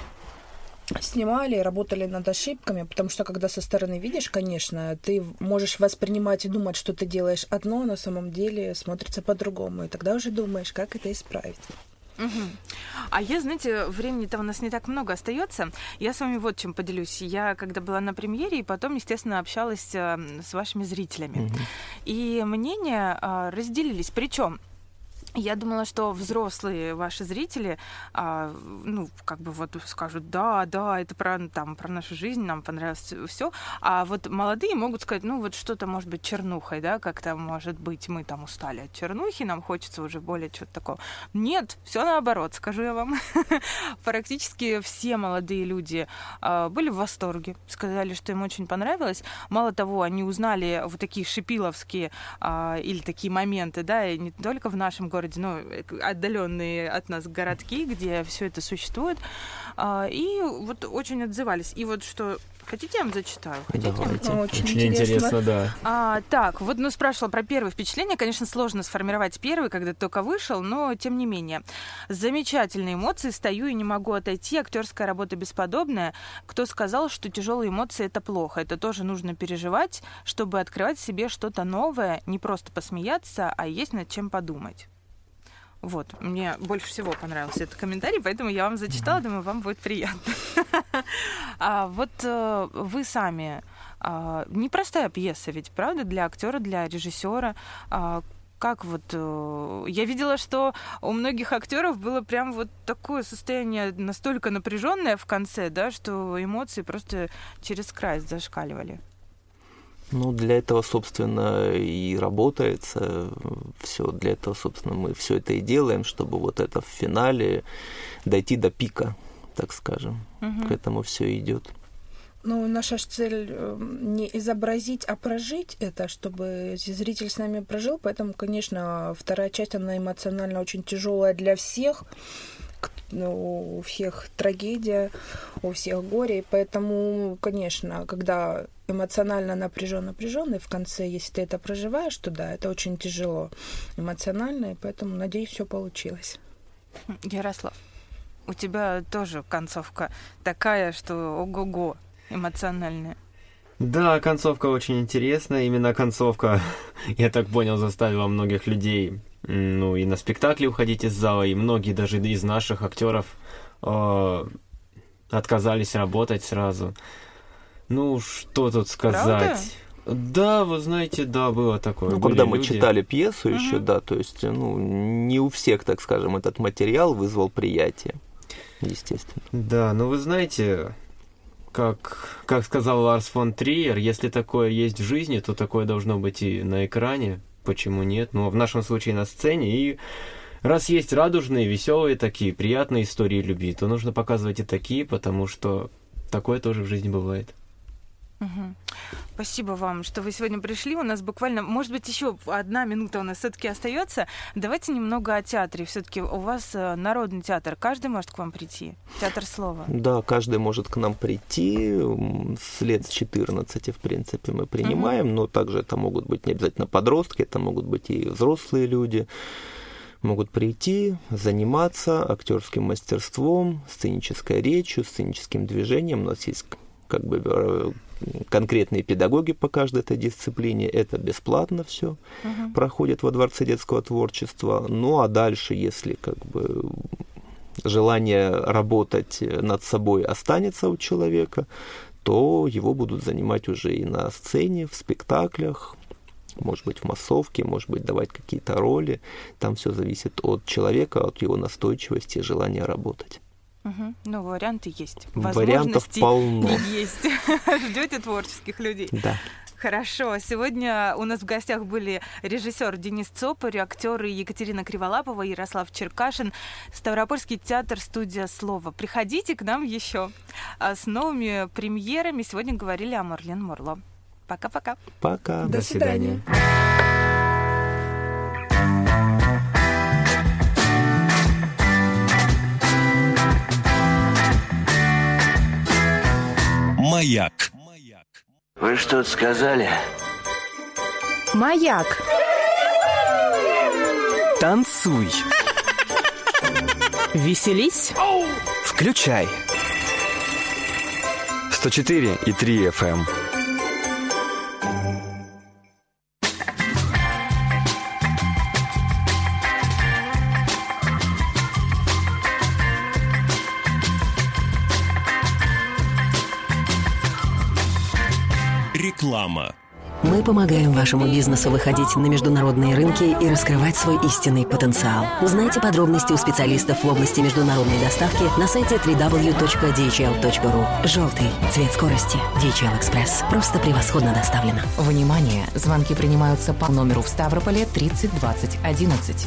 снимали, работали над ошибками, потому что когда со стороны видишь, конечно, ты можешь воспринимать и думать, что ты делаешь одно, а на самом деле смотрится по-другому. И тогда уже думаешь, как это исправить. Мгм. А я, знаете, времени-то у нас не так много остается. Я с вами вот чем поделюсь. Я когда была на премьере, и потом, естественно, общалась э, с вашими зрителями. Мгм. И мнения э, разделились. Причем я думала, что взрослые ваши зрители, а, ну, как бы вот скажут, да, да, это про, там, про нашу жизнь, нам понравилось все. А вот молодые могут сказать, ну, вот что-то может быть чернухой, да, как-то может быть, мы там устали от чернухи, нам хочется уже более чего-то такого. Нет, все наоборот, скажу я вам. Практически все молодые люди а, были в восторге, сказали, что им очень понравилось. Мало того, они узнали вот такие шипиловские а, или такие моменты, да, и не только в нашем городе, но отдаленные от нас городки, где все это существует, а, и вот очень отзывались. И вот что... Хотите, я вам зачитаю? Хотите? Давайте. Очень, Очень интересно, да. А, так, вот, ну, спрашивала про первые впечатления. Конечно, сложно сформировать первый, когда ты только вышел, но тем не менее. Замечательные эмоции, стою и не могу отойти. Актерская работа бесподобная. Кто сказал, что тяжелые эмоции — это плохо? Это тоже нужно переживать, чтобы открывать в себе что-то новое, не просто посмеяться, а есть над чем подумать. Вот, мне больше всего понравился этот комментарий, поэтому я вам зачитала, думаю, вам будет приятно. А вот э, вы сами, э, непростая пьеса ведь, правда, для актера, для режиссера. Э, как вот... Э, я видела, что у многих актеров было прям вот такое состояние настолько напряженное в конце, да, что эмоции просто через край зашкаливали. Ну, для этого, собственно, и работается все. Для этого, собственно, мы все это и делаем, чтобы вот это в финале дойти до пика, так скажем. Мгм. К этому все идет. Ну, наша ж цель э, не изобразить, а прожить это, чтобы зритель с нами прожил. Поэтому, конечно, вторая часть, она эмоционально очень тяжелая для всех. К- ну, у всех трагедия, у всех горе. И поэтому, конечно, когда эмоционально напряжен, напряженный в конце, если ты это проживаешь, то да, это очень тяжело эмоционально. И поэтому, надеюсь, все получилось. Ярослав, у тебя тоже концовка такая, что ого-го, эмоциональная. Да, концовка очень интересная. Именно концовка, я так понял, заставила многих людей, м, ну, и на спектакли уходить из зала, и многие даже из наших актеров э, отказались работать сразу. Ну, что тут сказать? Правда? Да, вы знаете, да, было такое. Ну, Были когда мы люди. читали пьесу Мгм. еще, да, то есть, ну, не у всех, так скажем, этот материал вызвал приятие, естественно. Да, ну вы знаете, как, как сказал Ларс фон Триер, если такое есть в жизни, то такое должно быть и на экране. Почему нет? Ну, в нашем случае на сцене. И раз есть радужные, веселые такие, приятные истории любви, то нужно показывать и такие, потому что такое тоже в жизни бывает. Мгм. Спасибо вам, что вы сегодня пришли. У нас буквально, может быть, еще одна минута у нас все-таки остается. Давайте немного о театре. Все-таки у вас э, народный театр. Каждый может к вам прийти. Театр слова. Да, каждый может к нам прийти. М, С лет с четырнадцати, в принципе, мы принимаем, но также это могут быть не обязательно подростки, это могут быть и взрослые люди. Могут прийти, заниматься актерским мастерством, сценической речью, сценическим движением. У нас есть как бы э, конкретные педагоги по каждой этой дисциплине. Это бесплатно все Мгм. проходит во Дворце детского творчества. Ну а дальше, если как бы желание работать над собой останется у человека, то его будут занимать уже и на сцене, в спектаклях, может быть, в массовке, может быть, давать какие-то роли. Там все зависит от человека, от его настойчивости и желания работать. Мгм. Ну, варианты есть. Вариантов Возможности полно. есть. Ждете творческих людей. Да. Хорошо. Сегодня у нас в гостях были режиссер Денис Цопарь, актеры Екатерина Криволапова, Ярослав Черкашин, Ставропольский театр, студия «Слово». Приходите к нам еще. А с новыми премьерами сегодня говорили о Мурлен Мурло. Пока-пока. Пока. До свидания. Маяк. Вы что-то сказали? Маяк. Танцуй. Веселись. Включай. сто четыре и три эф эм. Реклама. Мы помогаем вашему бизнесу выходить на международные рынки и раскрывать свой истинный потенциал. Узнайте подробности у специалистов в области международной доставки на сайте дабл ю дабл ю дабл ю точка ди эйч эл точка ру. Желтый цвет скорости. ди эйч эл Экспресс. Просто превосходно доставлено. Внимание! Звонки принимаются по номеру в Ставрополе тридцать двадцать одиннадцать.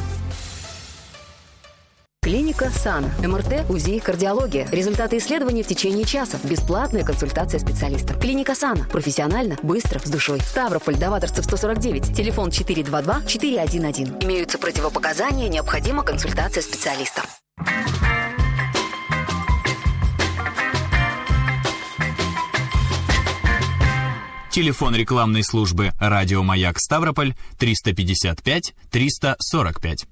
Клиника САН. эм эр тэ, УЗИ, кардиология. Результаты исследований в течение часа. Бесплатная консультация специалиста. Клиника САН. Профессионально, быстро, с душой. Ставрополь, Даваторцев, сто сорок девять. Телефон четыре два два четыре один один. Имеются противопоказания, необходима консультация специалиста. Телефон рекламной службы «Радио Маяк Ставрополь» триста пятьдесят пять триста сорок пять.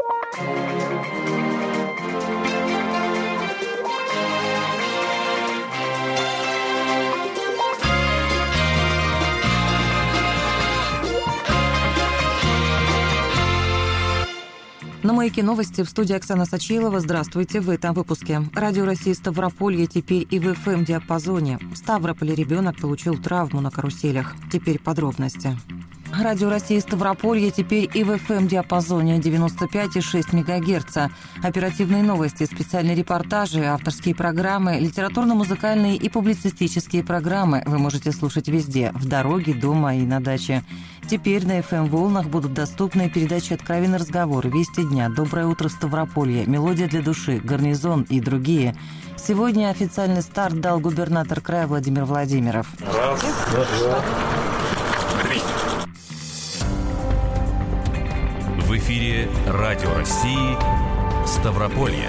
На «Маяке» новости, в студии Оксана Сачилова. Здравствуйте. В этом выпуске. Радио России Ставрополье теперь и в эф эм-диапазоне. В Ставрополе ребенок получил травму на каруселях. Теперь подробности. Радио России Ставрополье теперь и в эф эм-диапазоне девяносто пять и шесть мегагерца. Оперативные новости, специальные репортажи, авторские программы, литературно-музыкальные и публицистические программы вы можете слушать везде, в дороге, дома и на даче. Теперь на эф эм-волнах будут доступны передачи «Откровенный разговор», «Вести дня», «Доброе утро, Ставрополье», «Мелодия для души», «Гарнизон» и другие. Сегодня официальный старт дал губернатор края Владимир Владимиров. Раз, два, три. В эфире Радио России Ставрополье.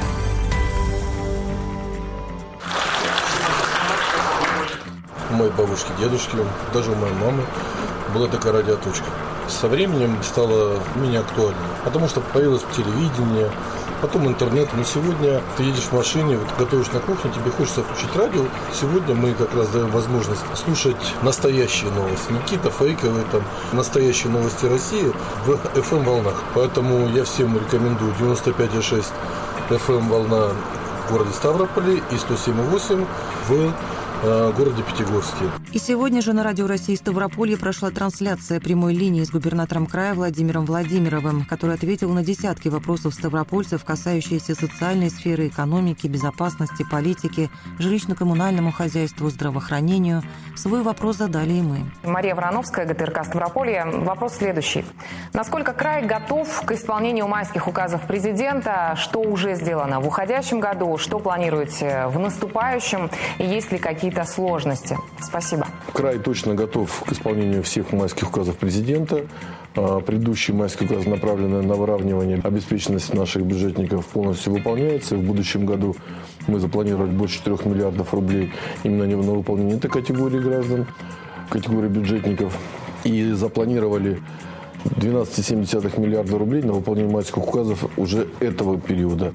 У моей бабушки, дедушки, даже у моей мамы была такая радиоточка. Со временем стало менее актуально, потому что появилось телевидение, потом интернет. Но сегодня ты едешь в машине, вот, готовишь на кухне, тебе хочется включить радио. Сегодня мы как раз даем возможность слушать настоящие новости, не какие-то фейковые, там, настоящие новости России в эф эм-волнах. Поэтому я всем рекомендую девяносто пять и шесть эф эм-волна в городе Ставрополе и сто семь и восемь в городе Пятигорске. И сегодня же на Радио России Ставрополье прошла трансляция прямой линии с губернатором края Владимиром Владимировым, который ответил на десятки вопросов ставропольцев, касающиеся социальной сферы, экономики, безопасности, политики, жилищно-коммунальному хозяйству, здравоохранению. Свой вопрос задали и мы. Мария Вороновская, ГТРК Ставрополье. Вопрос следующий. Насколько край готов к исполнению майских указов президента? Что уже сделано в уходящем году? Что планируете в наступающем? И есть ли какие-то сложности? Спасибо. Край точно готов к исполнению всех майских указов президента. Предыдущие майские указы, направленные на выравнивание обеспеченности наших бюджетников, полностью выполняется. В будущем году мы запланировали больше четырех миллиардов рублей именно на выполнение этой категории граждан, категории бюджетников. И запланировали двенадцать целых семь десятых миллиарда рублей на выполнение майских указов уже этого периода.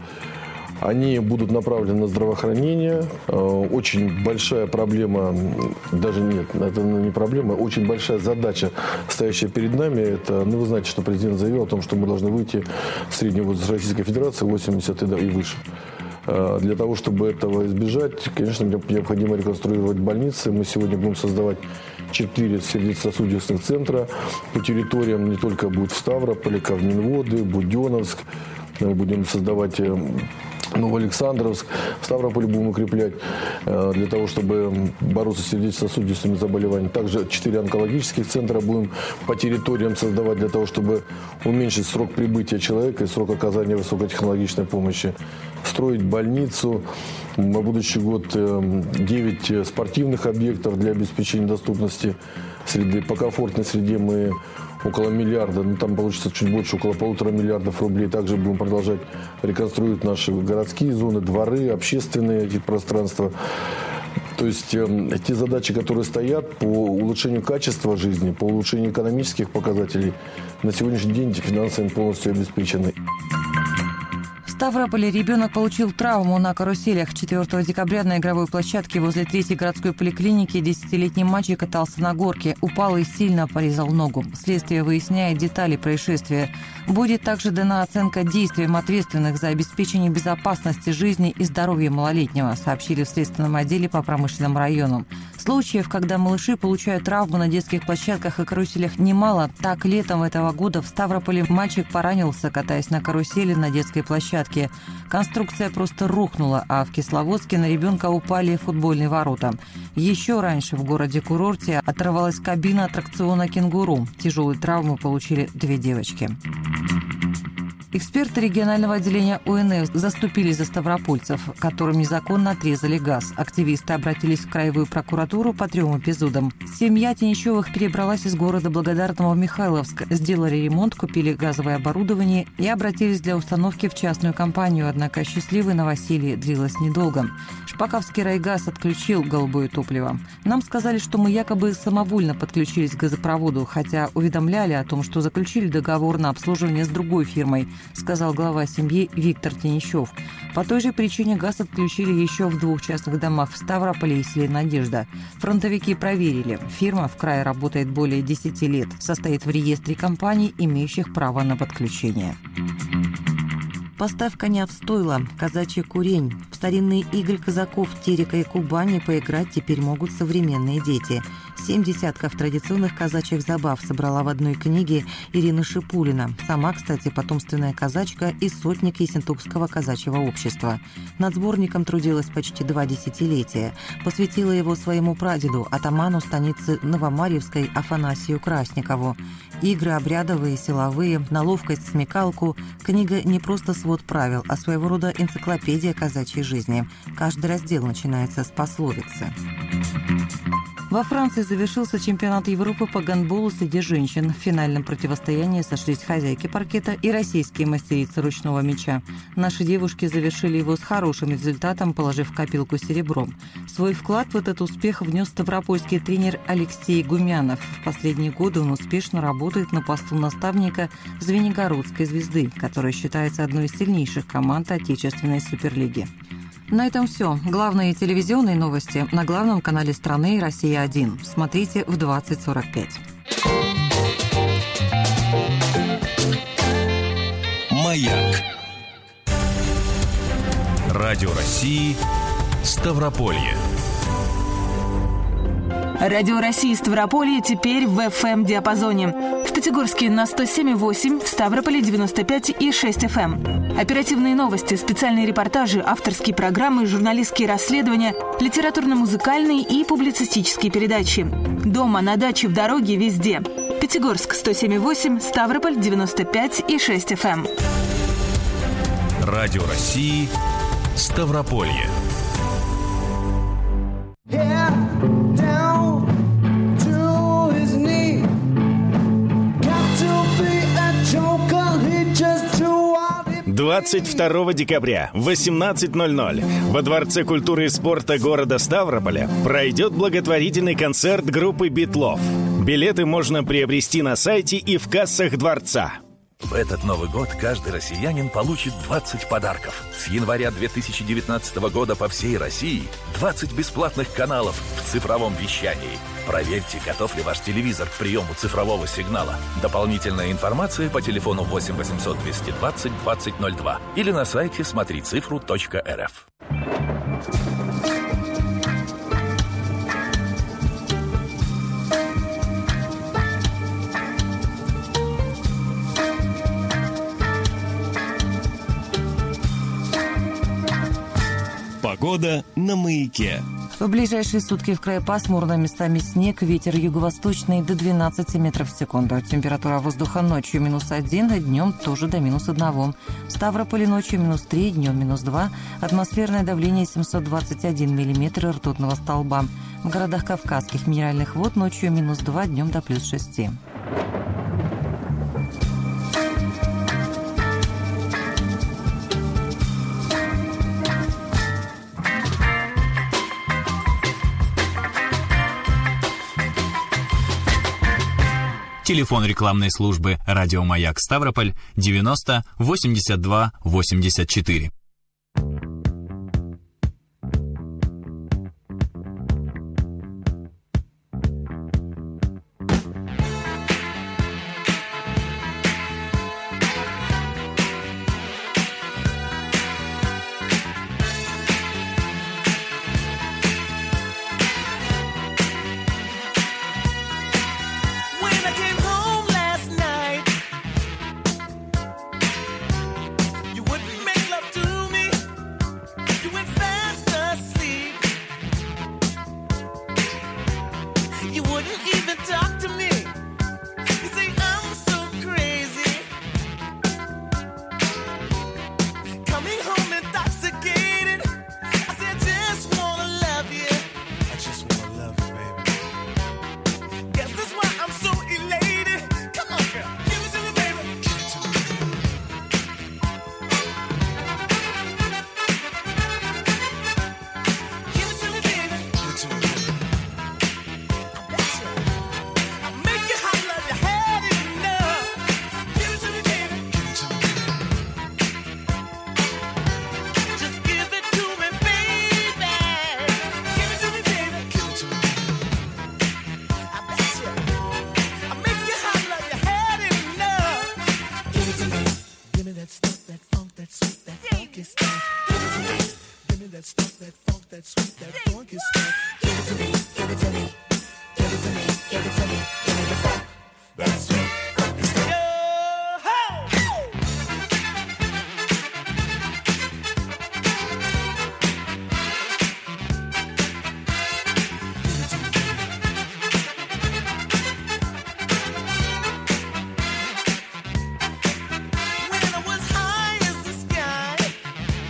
Они будут направлены на здравоохранение. Очень большая проблема, даже нет, это не проблема, очень большая задача, стоящая перед нами, это, ну, вы знаете, что президент заявил о том, что мы должны выйти в средний возраст Российской Федерации восемьдесят и выше. Для того, чтобы этого избежать, конечно, необходимо реконструировать больницы. Мы сегодня будем создавать четыре сердечно-сосудистых центра по территориям, не только будет в Ставрополе, Кавминводы, Буденновск. Мы будем создавать Новоалександровск, Ставрополь будем укреплять для того, чтобы бороться с сердечно-сосудистыми заболеваниями. Также четыре онкологических центра будем по территориям создавать для того, чтобы уменьшить срок прибытия человека и срок оказания высокотехнологичной помощи. Строить больницу. На будущий год девять спортивных объектов для обеспечения доступности среды. По комфортной среде мы около миллиарда, ну там получится чуть больше, около полутора миллиардов рублей. Также будем продолжать реконструировать наши городские зоны, дворы, общественные эти пространства. То есть э, те задачи, которые стоят по улучшению качества жизни, по улучшению экономических показателей, на сегодняшний день эти финансами полностью обеспечены. В Ставрополе ребенок получил травму на каруселях. четвёртого декабря на игровой площадке возле третьей городской поликлиники десятилетний мальчик катался на горке, упал и сильно порезал ногу. Следствие выясняет детали происшествия. Будет также дана оценка действиям ответственных за обеспечение безопасности жизни и здоровья малолетнего, сообщили в Следственном отделе по промышленным районам. Случаев, когда малыши получают травмы на детских площадках и каруселях, немало. Так, летом этого года в Ставрополе мальчик поранился, катаясь на карусели на детской площадке. Конструкция просто рухнула, а в Кисловодске на ребенка упали футбольные ворота. Еще раньше в городе-курорте оторвалась кабина аттракциона «Кенгуру». Тяжелые травмы получили две девочки. Эксперты регионального отделения ОНФ заступились за ставропольцев, которым незаконно отрезали газ. Активисты обратились в краевую прокуратуру по трем эпизодам. Семья Тенищевых перебралась из города Благодарного в Михайловск, сделали ремонт, купили газовое оборудование и обратились для установки в частную компанию. Однако счастливое новоселье длилось недолго. Шпаковский райгаз отключил голубое топливо. Нам сказали, что мы якобы самовольно подключились к газопроводу, хотя уведомляли о том, что заключили договор на обслуживание с другой фирмой, сказал глава семьи Виктор Тенищев. По той же причине газ отключили еще в двух частных домах в Ставрополе и селе Надежда. Фронтовики проверили. Фирма в крае работает более десяти лет, состоит в реестре компаний, имеющих право на подключение. Поставь коня в стойло. Казачья курень. В старинные игры казаков Терека и Кубани поиграть теперь могут современные дети. Семь десятков традиционных казачьих забав собрала в одной книге Ирина Шипулина. Сама, кстати, потомственная казачка и сотник Ессентукского казачьего общества. Над сборником трудилась почти два десятилетия. Посвятила его своему прадеду, атаману станицы Новомарьевской Афанасию Красникову. Игры обрядовые, силовые, на ловкость, смекалку. Книга не просто свод правил, а своего рода энциклопедия казачьей жизни. Каждый раздел начинается с пословицы. Во Франции завершился чемпионат Европы по гандболу среди женщин. В финальном противостоянии сошлись хозяйки паркета и российские мастерицы ручного мяча. Наши девушки завершили его с хорошим результатом, положив в копилку серебром. Свой вклад в этот успех внес ставропольский тренер Алексей Гумянов. В последние годы он успешно работает на посту наставника Звенигородской «Звезды», которая считается одной из сильнейших команд отечественной суперлиги. На этом все. Главные телевизионные новости на главном канале страны «Россия один». Смотрите в двадцать сорок пять. Маяк. Радио России Ставрополье. Радио России Ставрополье теперь в эф эм-диапазоне. В Пятигорске на сто семь и восемь, в Ставрополе девяносто пять и шесть эф эм. Оперативные новости, специальные репортажи, авторские программы, журналистские расследования, литературно-музыкальные и публицистические передачи. Дома, на даче, в дороге, везде. Пятигорск сто семь и восемь, Ставрополь девяносто пять и шесть эф эм. Радио России Ставрополье. двадцать второго декабря в восемнадцать ноль ноль во Дворце культуры и спорта города Ставрополя пройдет благотворительный концерт группы «Битлов». Билеты можно приобрести на сайте и в кассах дворца. В этот Новый год каждый россиянин получит двадцать подарков. С января две тысячи девятнадцатого года по всей России двадцать бесплатных каналов в цифровом вещании. Проверьте, готов ли ваш телевизор к приему цифрового сигнала. Дополнительная информация по телефону восемь восемьсот двести двадцать двадцать ноль два или на сайте смотри цифру точка эр эф. Погода на Маяке. В ближайшие сутки в крае пасмурно, местами снег, ветер юго-восточный до двенадцати метров в секунду. Температура воздуха ночью минус один, а днем тоже до минус одного. В Ставрополе ночью минус три, днем минус два. Атмосферное давление семьсот двадцать один миллиметр ртутного столба. В городах Кавказских минеральных вод ночью минус два, днем до плюс шести. Телефон рекламной службы «Радио Маяк Ставрополь» девяносто восемьдесят два восемьдесят четыре.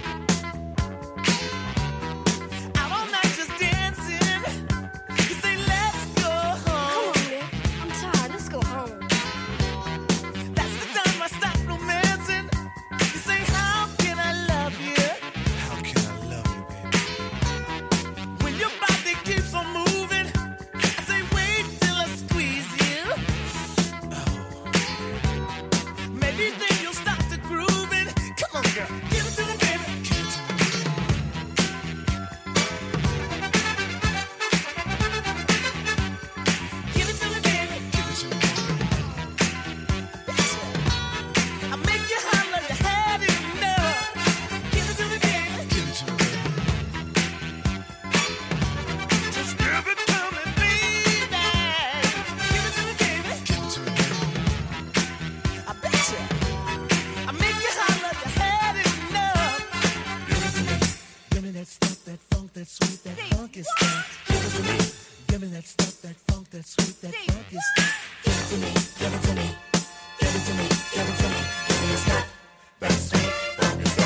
Say that sweet, that funky stuff. Give it to me. Give me that stuff, that funk, that sweet, that funky stuff. Give it to me. Give it to me. Give it to me. Give it to me. Give me the stuff, that sweet, funky stuff.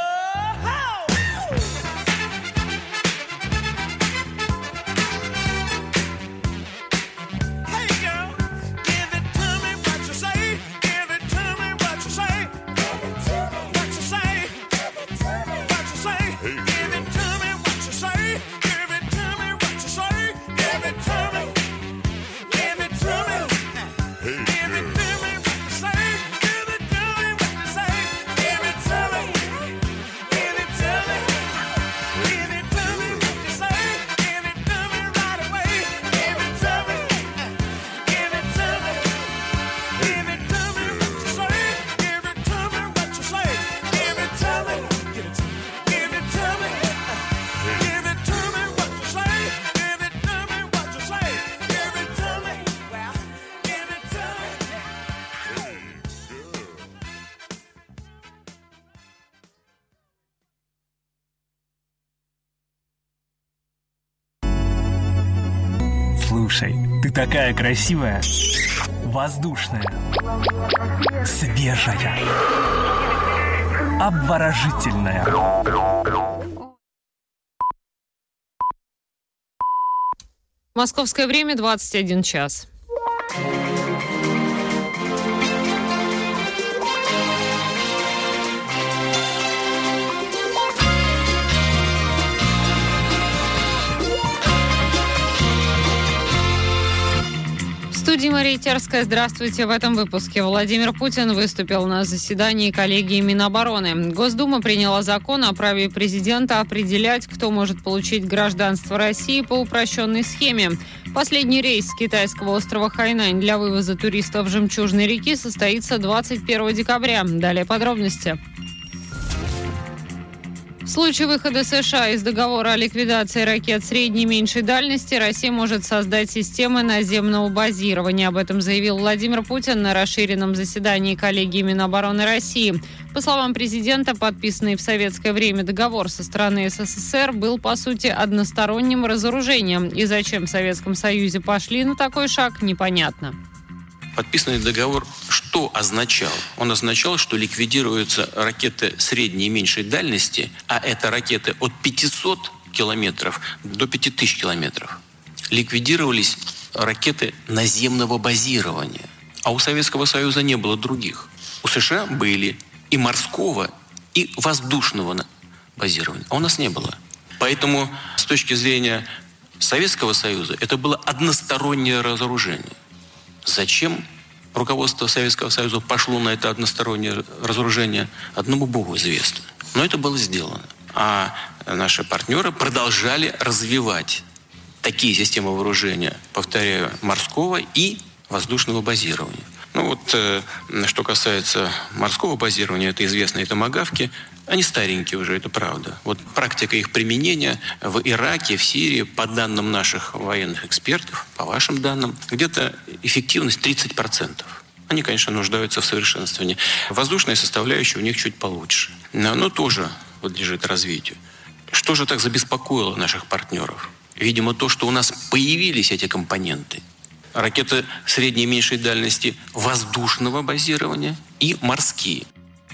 Слушай, ты такая красивая, воздушная, свежая, обворожительная. Московское время двадцать один час. В студии Мария Терская. Здравствуйте. В этом выпуске Владимир Путин выступил на заседании коллегии Минобороны. Госдума приняла закон о праве президента определять, кто может получить гражданство России по упрощенной схеме. Последний рейс с китайского острова Хайнань для вывоза туристов Жемчужной реки состоится двадцать первого декабря. Далее подробности. В случае выхода США из договора о ликвидации ракет средней и меньшей дальности Россия может создать системы наземного базирования. Об этом заявил Владимир Путин на расширенном заседании коллегии Минобороны России. По словам президента, подписанный в советское время договор со стороны СССР был, по сути, односторонним разоружением. И зачем в Советском Союзе пошли на такой шаг, непонятно. Подписанный договор что означал? Он означал, что ликвидируются ракеты средней и меньшей дальности, а это ракеты от пятисот километров до пяти тысяч километров. Ликвидировались ракеты наземного базирования, а у Советского Союза не было других. У США были и морского, и воздушного базирования, а у нас не было. Поэтому с точки зрения Советского Союза это было одностороннее разоружение. Зачем руководство Советского Союза пошло на это одностороннее разоружение, одному Богу известно. Но это было сделано. А наши партнеры продолжали развивать такие системы вооружения, повторяю, морского и воздушного базирования. Ну вот, э, что касается морского базирования, это известные томагавки. Они старенькие уже, это правда. Вот практика их применения в Ираке, в Сирии, по данным наших военных экспертов, по вашим данным, где-то эффективность тридцать процентов. Они, конечно, нуждаются в совершенствовании. Воздушная составляющая у них чуть получше, но тоже подлежит развитию. Что же так забеспокоило наших партнеров? Видимо, то, что у нас появились эти компоненты. Ракеты средней и меньшей дальности воздушного базирования и морские.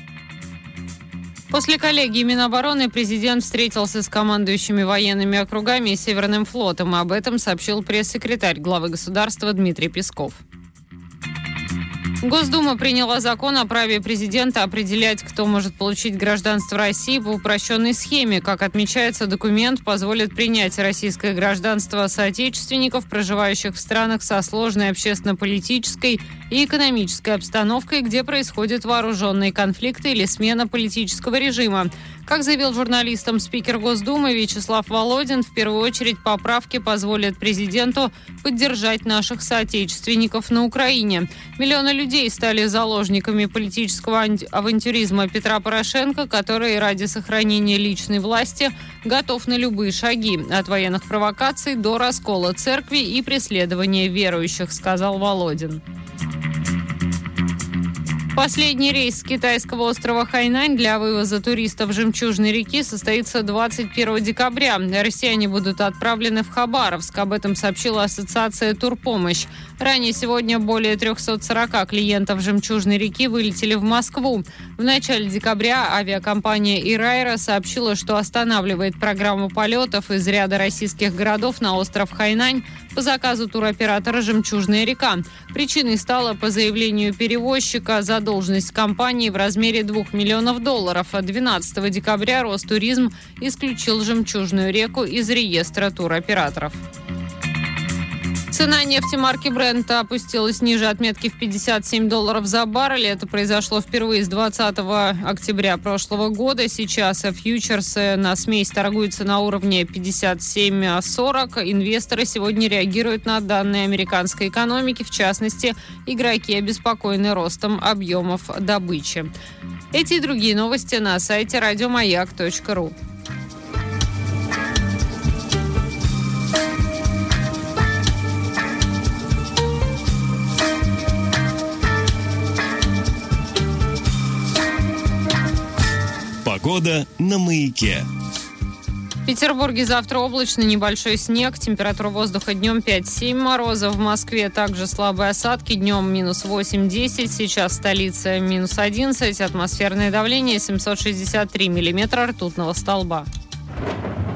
После коллегии Минобороны президент встретился с командующими военными округами и Северным флотом. Об этом сообщил пресс-секретарь главы государства Дмитрий Песков. Госдума приняла закон о праве президента определять, кто может получить гражданство России по упрощенной схеме. Как отмечается, документ позволит принять российское гражданство соотечественников, проживающих в странах со сложной общественно-политической и экономической обстановкой, где происходят вооруженные конфликты или смена политического режима. Как заявил журналистам спикер Госдумы Вячеслав Володин, в первую очередь поправки позволят президенту поддержать наших соотечественников на Украине. Миллионы людей стали заложниками политического авантюризма Петра Порошенко, который ради сохранения личной власти готов на любые шаги, от военных провокаций до раскола церкви и преследования верующих, сказал Володин. Последний рейс с китайского острова Хайнань для вывоза туристов Жемчужной реки состоится двадцать первого декабря. Россияне будут отправлены в Хабаровск. Об этом сообщила ассоциация «Турпомощь». Ранее сегодня более триста сорок клиентов Жемчужной реки вылетели в Москву. В начале декабря авиакомпания «Ирайра» сообщила, что останавливает программу полетов из ряда российских городов на остров Хайнань по заказу туроператора «Жемчужная река». Причиной стало, по заявлению перевозчика, задолженность компании в размере двух миллионов долларов. двенадцатого декабря Ростуризм исключил «Жемчужную реку» из реестра туроператоров. Цена нефти марки Brent опустилась ниже отметки в пятьдесят семь долларов за баррель. Это произошло впервые с двадцатого октября прошлого года. Сейчас фьючерсы на смесь торгуются на уровне пятьдесят семь сорок. Инвесторы сегодня реагируют на данные американской экономики. В частности, игроки обеспокоены ростом объемов добычи. Эти и другие новости на сайте радиомаяк точка ру. Погода на Маяке. В Петербурге завтра облачно, небольшой снег. Температура воздуха днем пять-семь мороза. В Москве также слабые осадки. Днем минус восемь-десять. Сейчас столица минус одиннадцать. Атмосферное давление семьсот шестьдесят три миллиметра ртутного столба.